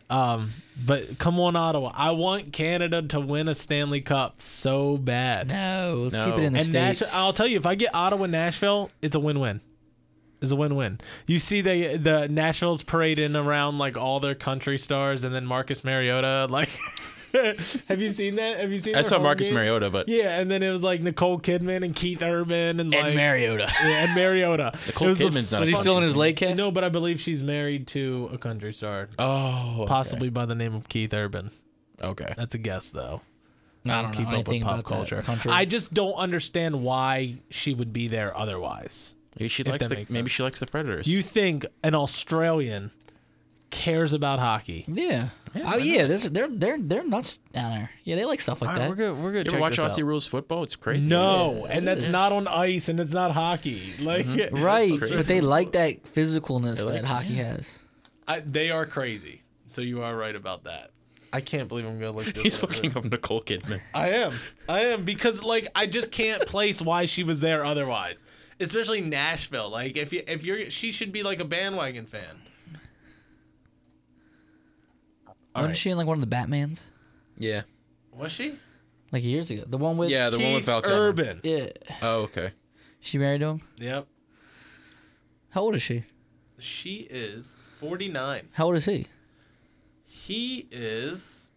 But come on, Ottawa. I want Canada to win a Stanley Cup so bad. No, let's keep it in the States. I'll tell you, if I get Ottawa, Nashville, it's a win-win. It's a win-win. You see the Nashville's parading around like all their country stars, and then Marcus Mariota, like. Have you seen that? I saw Marcus Mariota, but yeah, and then it was like Nicole Kidman and Keith Urban and Mariota. Yeah, and Mariota. Nicole Kidman's not. Is he still in his late cast? No, but I believe she's married to a country star. Oh, okay. Possibly by the name of Keith Urban. Okay, that's a guess though. I don't keep up with pop culture. I just don't understand why she would be there otherwise. Maybe she likes the Predators. You think an Australian cares about hockey? Yeah. Oh yeah, they're nuts down there. Yeah, they like stuff like that. We're good. You ever watch Aussie Rules football? It's crazy. No, and that's not on ice, and it's not hockey. Like right, but they like that physicalness that hockey has. They are crazy. So you are right about that. I can't believe I'm gonna look this He's looking up Nicole Kidman. I am because like I just can't place why she was there otherwise. Especially Nashville. Like if you're she should be like a bandwagon fan. Wasn't she in like one of the Batmans? Yeah. Was she? Like years ago. The one with one with Val Kilmer. Urban. Yeah. Oh, okay. She married to him? Yep. How old is she? She is 49. How old is he? He is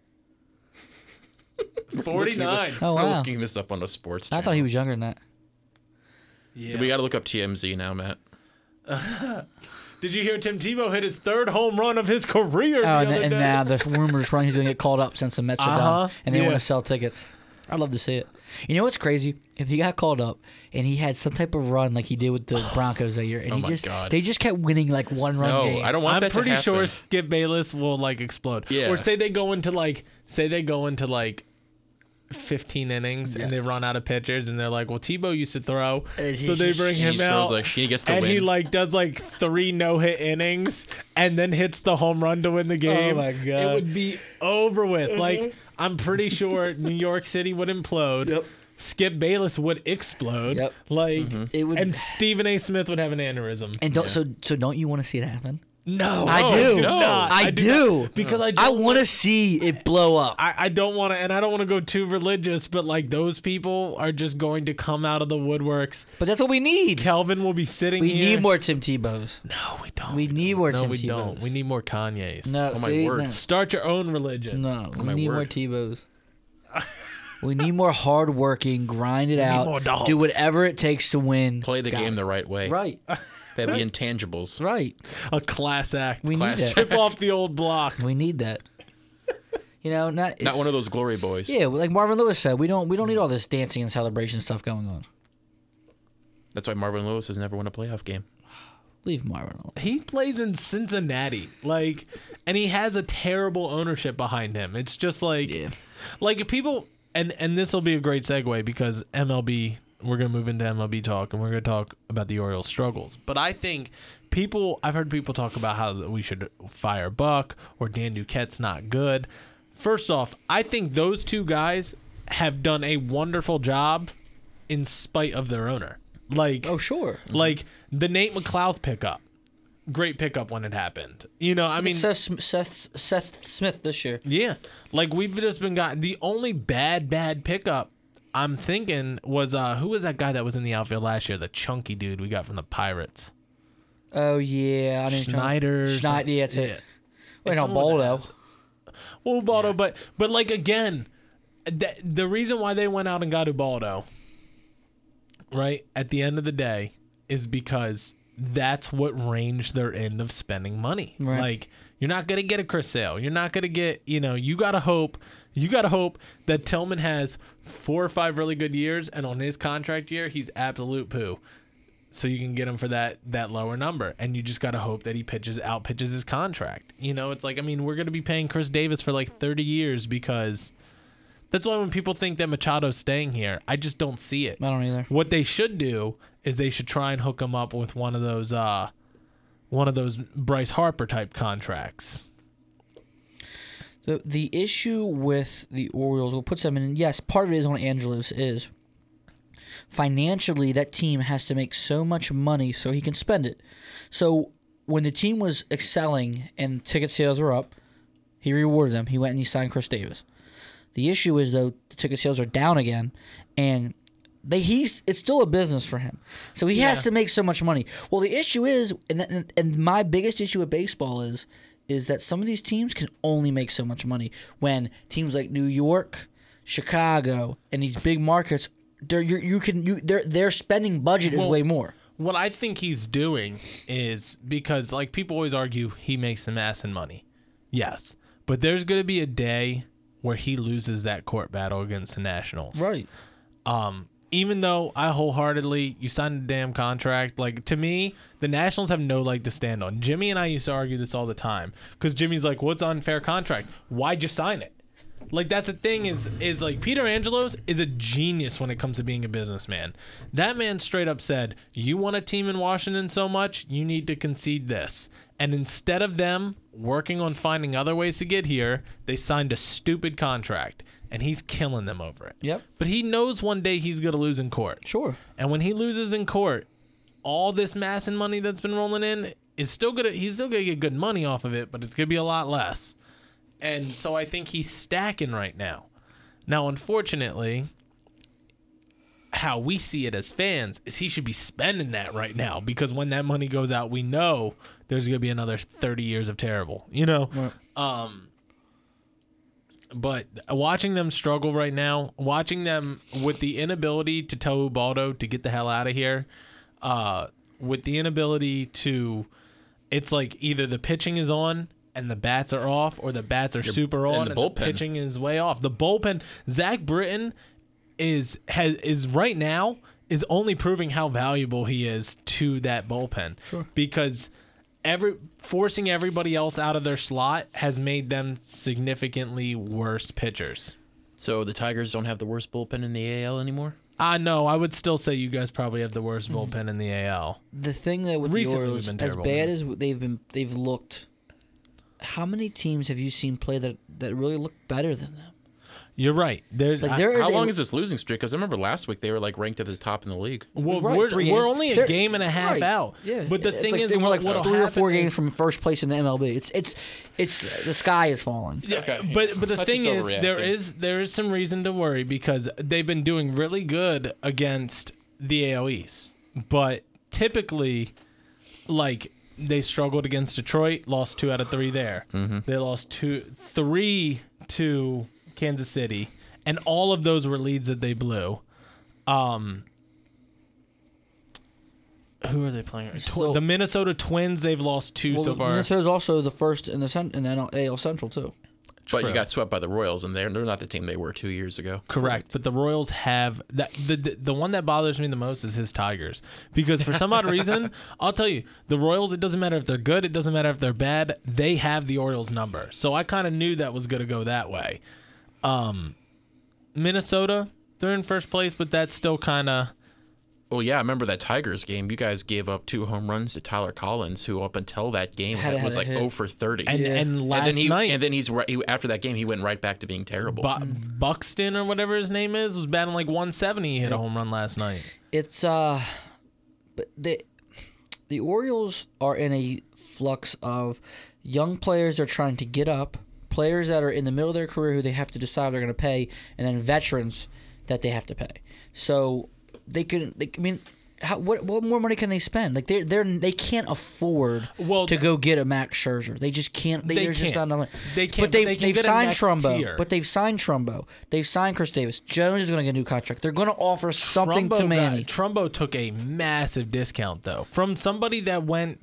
49. Oh wow. I'm looking this up on a sports channel. I thought he was younger than that. Yeah. We got to look up TMZ now, Matt. Did you hear Tim Tebow hit his third home run of his career? And now the rumors running he's going to get called up since the Mets are done, and they want to sell tickets. I'd love to see it. You know what's crazy? If he got called up and he had some type of run like he did with the Broncos that year, and they just kept winning like one-run games. I don't want that to happen. I'm pretty sure Skip Bayless will like explode. Yeah. Or say they go into like 15 innings and they run out of pitchers and they're like, well, Tebow used to throw, so they bring him out he gets the and win. he like does like 3 no-hit innings and then hits the home run to win the game. Oh my god, it would be over with. Like I'm pretty sure New York City would implode. Yep. Skip Bayless would explode. Yep. Like it would, and Stephen A. Smith would have an aneurysm. And so don't you want to see it happen? No, I do. I do because I want to see it blow up. I don't want to, and I don't want to go too religious, but like those people are just going to come out of the woodworks. But that's what we need. Kelvin will be sitting here. We need more Tim Tebows. No, we don't. We need more Tim Tebows. Don't. We need more Kanye's. No, my word. No. Start your own religion. No, we need more Tebows. We need more hardworking, grind it out, do whatever it takes to win. Play the game the right way. Right. They have the intangibles. Right. A class act. We need that. Strip off the old block. We need that. You know, not one of those glory boys. Yeah, like Marvin Lewis said, we don't need all this dancing and celebration stuff going on. That's why Marvin Lewis has never won a playoff game. Leave Marvin alone. He plays in Cincinnati, and he has a terrible ownership behind him. It's just like if people, and this will be a great segue because MLB. We're going to move into MLB talk, and we're going to talk about the Orioles' struggles. But I think I've heard people talk about how we should fire Buck or Dan Duquette's not good. First off, I think those two guys have done a wonderful job in spite of their owner. Oh, sure. Like the Nate McLouth pickup. Great pickup when it happened. You know, I mean... Seth Smith this year. Yeah. Like, we've just been the only bad pickup I'm thinking was who was that guy that was in the outfield last year? The chunky dude we got from the Pirates. Oh yeah, I Schneider. Yeah, that's it. Wait, no, Baldo. Well, Ubaldo, but like again, the reason why they went out and got Ubaldo, right at the end of the day, is because that's what ranged their end of spending money. Right. Like you're not gonna get a Chris Sale. You're not gonna get. You gotta hope. That Tillman has 4 or 5 really good years, and on his contract year, he's absolute poo. So you can get him for that lower number, and you just gotta hope that he outpitches his contract. It's like we're gonna be paying Chris Davis for like 30 years because that's why when people think that Machado's staying here, I just don't see it. I don't either. What they should do is they should try and hook him up with one of those Bryce Harper type contracts. The issue with the Orioles, what puts them in, yes, part of it is on Angelos, is financially that team has to make so much money so he can spend it. So when the team was excelling and ticket sales were up, He rewarded them. He went and he signed Chris Davis. The issue is, though, the ticket sales are down again, and it's still a business for him. So he has to make so much money. Well, the issue is, and my biggest issue with baseball is that some of these teams can only make so much money when teams like New York, Chicago, and these big markets, their spending budget is way more. What I think he's doing is, because like people always argue he makes some ass in money. Yes. But there's going to be a day where he loses that court battle against the Nationals. Right. Even though I wholeheartedly, you signed a damn contract. Like, to me, the Nationals have no leg to stand on. Jimmy and I used to argue this all the time. Because Jimmy's like, what's unfair contract? Why'd you sign it? Like, that's the thing is like, Peter Angelos is a genius when it comes to being a businessman. That man straight up said, you want a team in Washington so much, you need to concede this. And instead of them working on finding other ways to get here, they signed a stupid contract. And he's killing them over it. Yep. But he knows one day he's going to lose in court. Sure. And when he loses in court, all this mass and money that's been rolling in is still he's still going to get good money off of it, but it's going to be a lot less. And so I think he's stacking right now. Now, unfortunately, how we see it as fans is he should be spending that right now, because when that money goes out, we know there's going to be another 30 years of terrible, you know? Right. But watching them struggle right now, watching them with the inability to tell Ubaldo to get the hell out of here, with the inability to, it's like either the pitching is on and the bats are off, or the bats are super on and the pitching is way off. The bullpen, Zach Britton is right now is only proving how valuable he is to that bullpen. Sure. Because forcing everybody else out of their slot has made them significantly worse pitchers. So the Tigers don't have the worst bullpen in the AL anymore? No, I would still say you guys probably have the worst bullpen in the AL. The thing that with recently the Orioles, as bad as they've looked, how many teams have you seen play that really look better than them? You're right. How long is this losing streak? Because I remember last week they were like ranked at the top in the league. Well, we're only a game and a half out. Yeah. But the thing is, we're like 3 or 4 games from first place in the MLB. It's the sky is falling. Yeah, okay. But the thing is, there is some reason to worry, because they've been doing really good against the AL East. But typically, like, they struggled against Detroit, lost 2 out of 3 there. Mm-hmm. They lost 3 to Kansas City, and all of those were leads that they blew. Who are they playing? The Minnesota Twins, they've lost 2 so far. Minnesota's also the first in the AL Central too. But you got swept by the Royals, and they're not the team they were 2 years ago. Correct. But the Royals have that. The one that bothers me the most is his Tigers, because for some odd reason, I'll tell you, the Royals, it doesn't matter if they're good, it doesn't matter if they're bad, they have the Orioles number. So I kind of knew that was going to go that way. Minnesota, they're in first place, but that's still kind of. Well, yeah, I remember that Tigers game. You guys gave up 2 home runs to Tyler Collins, who up until that game was like 0 for 30. And last night, and then after that game, he went right back to being terrible. Buxton or whatever his name is was batting like 170. He hit a home run last night. It's but the Orioles are in a flux of young players they're trying to get up, players that are in the middle of their career who they have to decide they're going to pay, and then veterans that they have to pay. So what more money can they spend? Like they can't afford to go get a Max Scherzer. They just can't. They're just not enough money. They can't. But they've signed Trumbo. But they've signed Trumbo. They've signed Chris Davis. Jones is going to get a new contract. They're going to offer something to Manny. Trumbo took a massive discount though from somebody that went,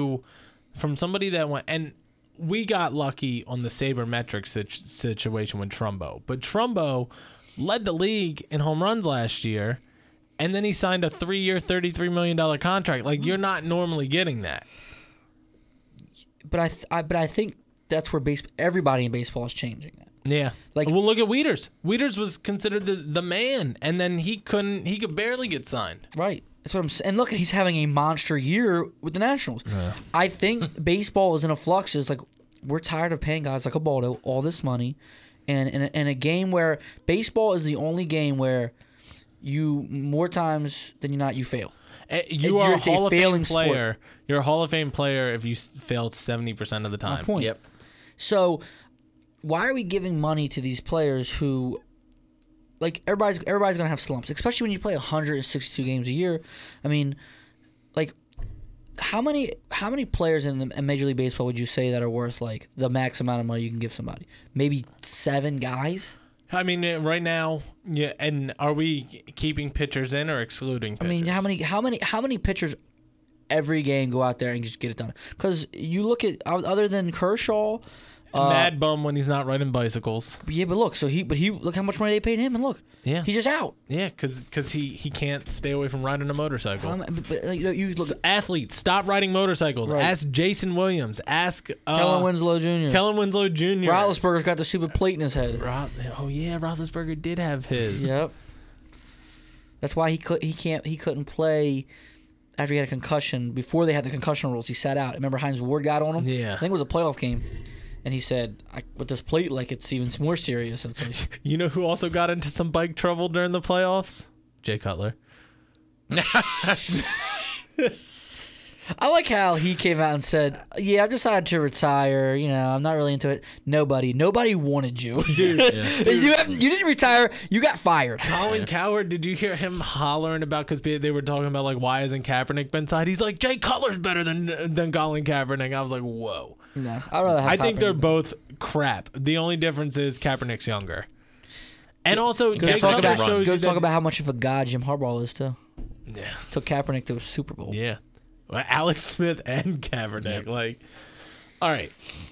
and we got lucky on the sabermetric situation with Trumbo. But Trumbo led the league in home runs last year, and then he signed a 3-year, $33 million contract. Like, you're not normally getting that. But I think that's where everybody in baseball is changing that. Yeah. Well, look at Wieters. Wieters was considered the man, and then he could barely get signed. Right. That's what I'm saying. And look, he's having a monster year with the Nationals. Yeah. I think baseball is in a flux. It's like, we're tired of paying guys like Ubaldo all this money, and in a game where baseball is the only game where you more times than not you fail. You are a Hall of Fame player. You're a Hall of Fame player if you fail 70% of the time. My point. Yep. So why are we giving money to these players who, like, everybody's gonna have slumps, especially when you play 162 games a year. I mean, like, how many players in Major League Baseball would you say that are worth like the max amount of money you can give somebody? Maybe 7 guys. I mean, right now, yeah. And are we keeping pitchers in or excluding pitchers? I mean, how many pitchers every game go out there and just get it done? Because you look at other than Kershaw. Mad bum when he's not riding bicycles. Yeah, but look, he look how much money they paid him, and look, yeah, he's just out. Yeah, because he can't stay away from riding a motorcycle. You look, athletes, stop riding motorcycles. Right. Ask Jason Williams. Ask Kellen Winslow Jr. Roethlisberger's got the stupid plate in his head. Oh yeah, Roethlisberger did have his. Yep. That's why he couldn't play. After he had a concussion, before they had the concussion rules, he sat out. Remember Hines Ward got on him? Yeah. I think it was a playoff game. And he said, with this plate, like, it's even more serious. And so, you know who also got into some bike trouble during the playoffs? Jay Cutler. I like how he came out and said, yeah, I've decided to retire. You know, I'm not really into it. Nobody wanted you. Dude, yeah. You didn't retire. You got fired. Colin Cowherd, did you hear him hollering about, because they were talking about, like, why hasn't Kaepernick been signed? He's like, Jay Cutler's better than Colin Kaepernick. I was like, whoa. No, I'd rather have I think they're both crap. The only difference is Kaepernick's younger. And also, Jay Cutler shows you talk about how much of a god Jim Harbaugh is, too. Yeah. Took Kaepernick to a Super Bowl. Yeah. Alex Smith and Kaepernick. Yep. Like, all right.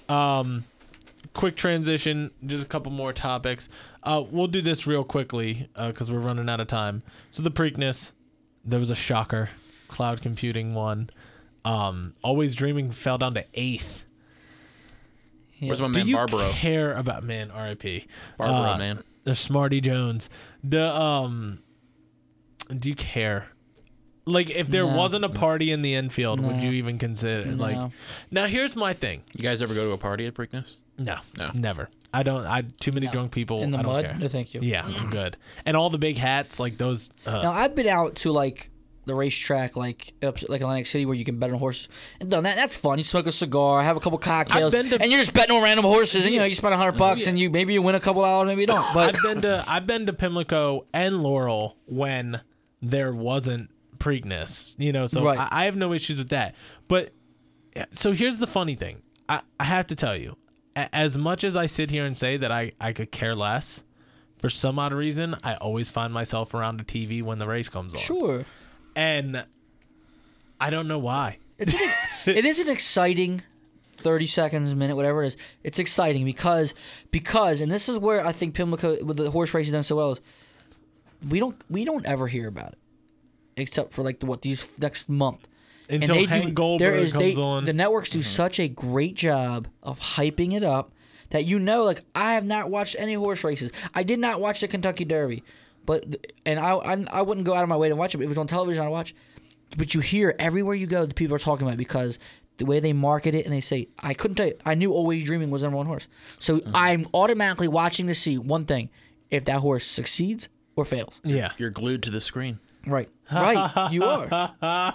Quick transition. Just a couple more topics. We'll do this real quickly because we're running out of time. So the Preakness, there was a shocker. Cloud computing won. Always Dreaming fell down to 8th. Yeah. Where's my man Barbaro? Do you care about, man, R.I.P. Barbaro, man. There's Smarty Jones. Do you care? Like, if there wasn't a party in the infield, would you even consider it? Like, now here's my thing. You guys ever go to a party at Preakness? No, never. I don't. Too many drunk people. In the mud? Care. No, thank you. Yeah, I'm good. And all the big hats, like those. Now I've been out to like the racetrack, like Atlantic City, where you can bet on horses, and done that. That's fun. You smoke a cigar, have a couple cocktails, and you're just betting on random horses. And you spend $100, and maybe you win a couple dollars, maybe you don't. But I've been to Pimlico and Laurel when there wasn't Preakness, so right. I have no issues with that. But so here's the funny thing. I have to tell you, as much as I sit here and say that I could care less, for some odd reason, I always find myself around a TV when the race comes on. Sure. And I don't know why. It is an exciting 30 seconds, a minute, whatever it is. It's exciting because, and this is where I think Pimlico, with the horse racing done so well, is we don't ever hear about it. Except for these next month. Until Hank Goldberg comes on. The networks do such a great job of hyping it up that I have not watched any horse races. I did not watch the Kentucky Derby, and I wouldn't go out of my way to watch it. But if it was on television, I'd watch. But you hear everywhere you go, the people are talking about it because the way they market it, and they say, I couldn't tell you. I knew Always Dreaming was the number one horse, so I'm automatically watching to see one thing: if that horse succeeds or fails. Yeah, you're glued to the screen. Right, you are.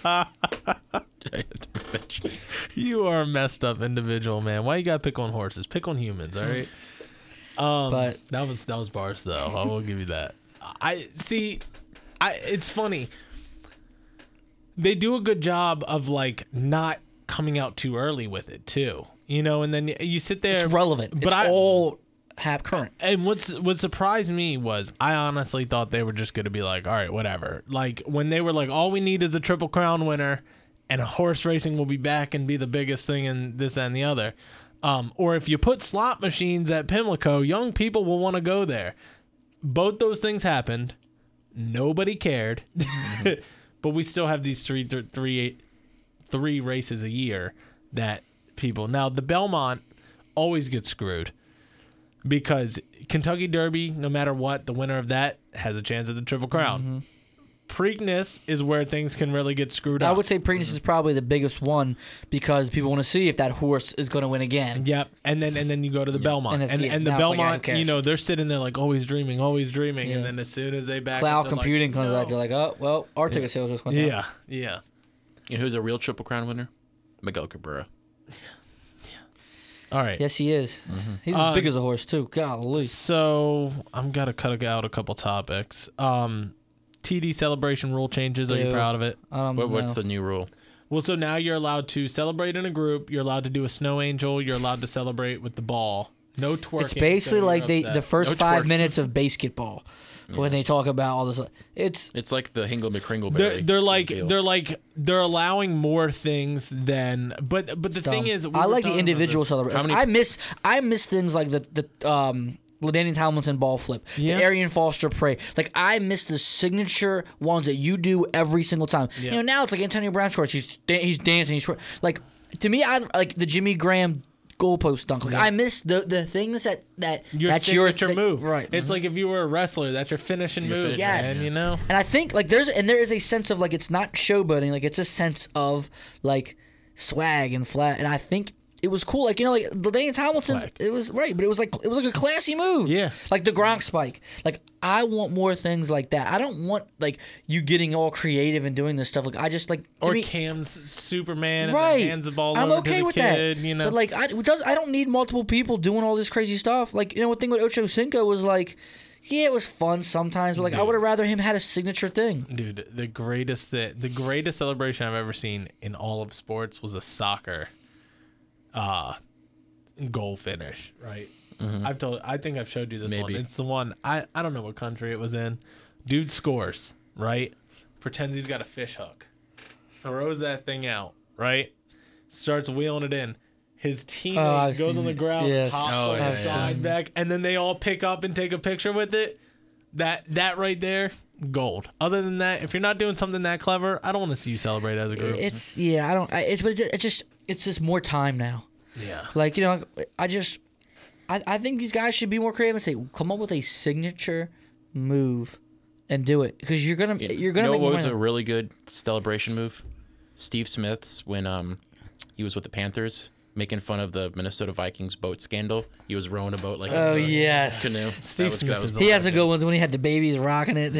You are a messed up individual, man. Why you gotta pick on horses? Pick on humans, all right? But that was bars, though. I will give you that. It's funny. They do a good job of not coming out too early with it too, and then you sit there. It's relevant. But it's all current. And what surprised me was I honestly thought they were just going to be like, all right, whatever. Like when they were like, all we need is a Triple Crown winner and horse racing will be back and be the biggest thing and this, that, and the other. Or if you put slot machines at Pimlico, young people will want to go there. Both those things happened. Nobody cared. But we still have these three races a year that people. Now, the Belmont always gets screwed. Because Kentucky Derby, no matter what, the winner of that has a chance at the Triple Crown. Mm-hmm. Preakness is where things can really get screwed up. I would say Preakness is probably the biggest one because people want to see if that horse is going to win again. Yep, and then you go to the Belmont, and the Belmont, they're sitting there like always dreaming, yeah. And then as soon as they back Cloud computing comes out, you're like, oh well, our ticket sales just went down. Yeah. You know who's a real Triple Crown winner? Miguel Cabrera. All right. Yes, he is. He's as big as a horse too. Golly. So I'm gonna cut out a couple topics. TD celebration rule changes. Are you proud of it? What's the new rule? Well, so now you're allowed to celebrate in a group. You're allowed to do a snow angel. You're allowed to celebrate with the ball. No twerking. It's basically like the first 5 minutes of basketball when they talk about all this. It's like the Hingle McCringleberry. They're allowing more things than. But the thing is, I like the individual celebration. I miss things like the LaDainian Tomlinson ball flip, the Arian Foster pray. Like I miss the signature ones that you do every single time. Yeah. You know, now it's like Antonio Brown scores. He's dancing. Like to me, I like the Jimmy Graham goalpost dunk. Like I miss the things that's your signature move. Right. It's like if you were a wrestler, that's your finishing move. Yes. And you know. And I think like there is a sense of like it's not showboating. Like it's a sense of like swag and flat. And I think it was cool. Like, you know, like LaDainian Tomlinson, it was right, but it was like a classy move. Yeah. Like the Gronk spike. Like I want more things like that. I don't want like you getting all creative and doing this stuff. Like I just like Cam's Superman and right. then hands the ball I'm over okay to the with kid, that. You know. But like I don't need multiple people doing all this crazy stuff. Like, you know, the thing with Ocho Cinco was like, yeah, it was fun sometimes, but like I would have rather him had a signature thing. Dude, the greatest celebration I've ever seen in all of sports was a soccer goal finish, right? Mm-hmm. I think I've showed you this one. It's the one I don't know what country it was in. Dude scores, right? Pretends he's got a fish hook. Throws that thing out, right? Starts wheeling it in. His teammate goes on the ground, hops on the side back, and then they all pick up and take a picture with it. That right there, gold. Other than that, if you're not doing something that clever, I don't want to see you celebrate as a group. It's just more time now. Yeah. Like, you know, I think these guys should be more creative and say, come up with a signature move and do it, because you're gonna you know what was a really good celebration move? Steve Smith's when he was with the Panthers, making fun of the Minnesota Vikings boat scandal. He was rowing a boat like yes, canoe. Steve Smith he has a good one when he had the babies rocking it.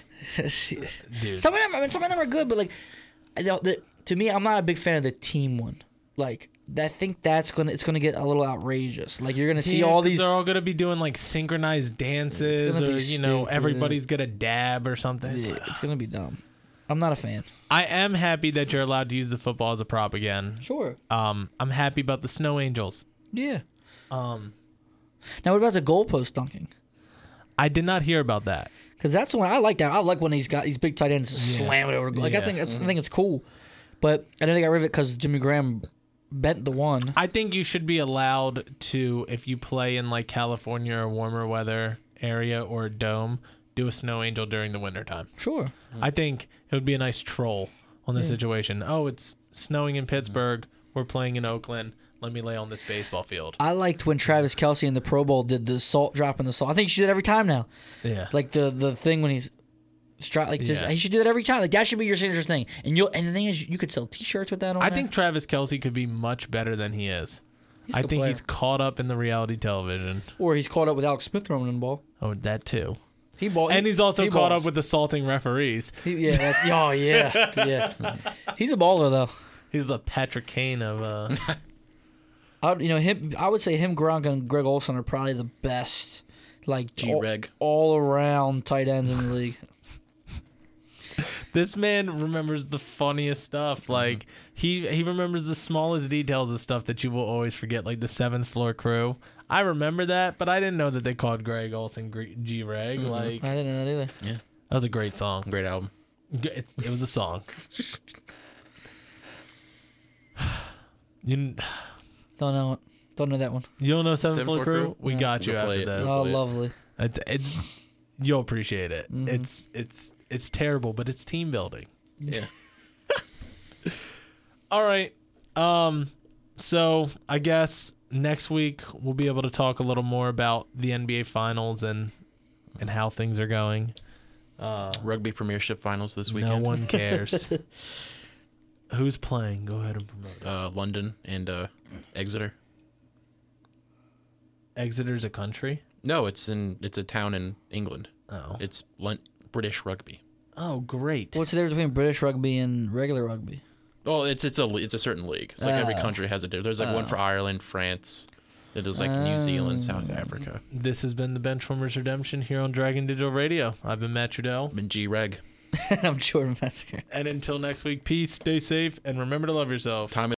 Dude. Some of them are good, but like to me, I'm not a big fan of the team one. Like I think it's gonna get a little outrageous. Like you're gonna see all these. They're all gonna be doing like synchronized dances, or you know, everybody's gonna dab or something. It's gonna be dumb. I'm not a fan. I am happy that you're allowed to use the football as a prop again. Sure. I'm happy about the snow angels. Yeah. Now what about the goalpost dunking? I did not hear about that. Because that's when I like that. I like when he's got these big tight ends slam it over. Like I think it's cool, but I know they got rid of it because Jimmy Graham bent the one. I think you should be allowed to, if you play in like California or warmer weather area or a dome, do a snow angel during the wintertime. Sure. I think it would be a nice troll on the situation. Oh, it's snowing in Pittsburgh. We're playing in Oakland. Let me lay on this baseball field. I liked when Travis Kelce in the Pro Bowl did the salt drop in the salt. I think he should do it every time now. Yeah. Like the thing when he's he should do that every time. Like that should be your signature thing. And the thing is, you could sell T-shirts with that on. I think Travis Kelce could be much better than he is. I think he's caught up in the reality television. Or he's caught up with Alex Smith throwing in the ball. Oh, that too. He's also caught up with assaulting referees. Yeah. He's a baller though. He's the Patrick Kane of. I would say him, Gronk, and Greg Olsen are probably the best, like all around tight ends in the league. This man remembers the funniest stuff. Like he remembers the smallest details of stuff that you will always forget, like the 7th Floor Crew. I remember that, but I didn't know that they called Greg Olsen G-Reg. Mm-hmm. Like I didn't know that either. Yeah, that was a great song. Great album. It was a song. You don't know it. Don't know that one. You don't know 7th Floor Crew? We got you after this. Oh, lovely. You'll appreciate it. Mm-hmm. It's terrible, but it's team building. Yeah. All right. So I guess next week we'll be able to talk a little more about the NBA Finals and how things are going. Rugby Premiership Finals this weekend. No one cares. Who's playing? Go ahead and promote it. London and Exeter. Exeter's a country? No, it's a town in England. Oh. It's British rugby. Oh, great. What's the difference between British rugby and regular rugby? Oh, it's a certain league. It's like every country has a different. There's like one for Ireland, France. There's like New Zealand, South Africa. This has been the Benchwarmers Redemption here on Dragon Digital Radio. I've been Matt Trudell. I've been G Reg. I'm Jordan Metzger. And until next week, peace, stay safe, and remember to love yourself. Tommy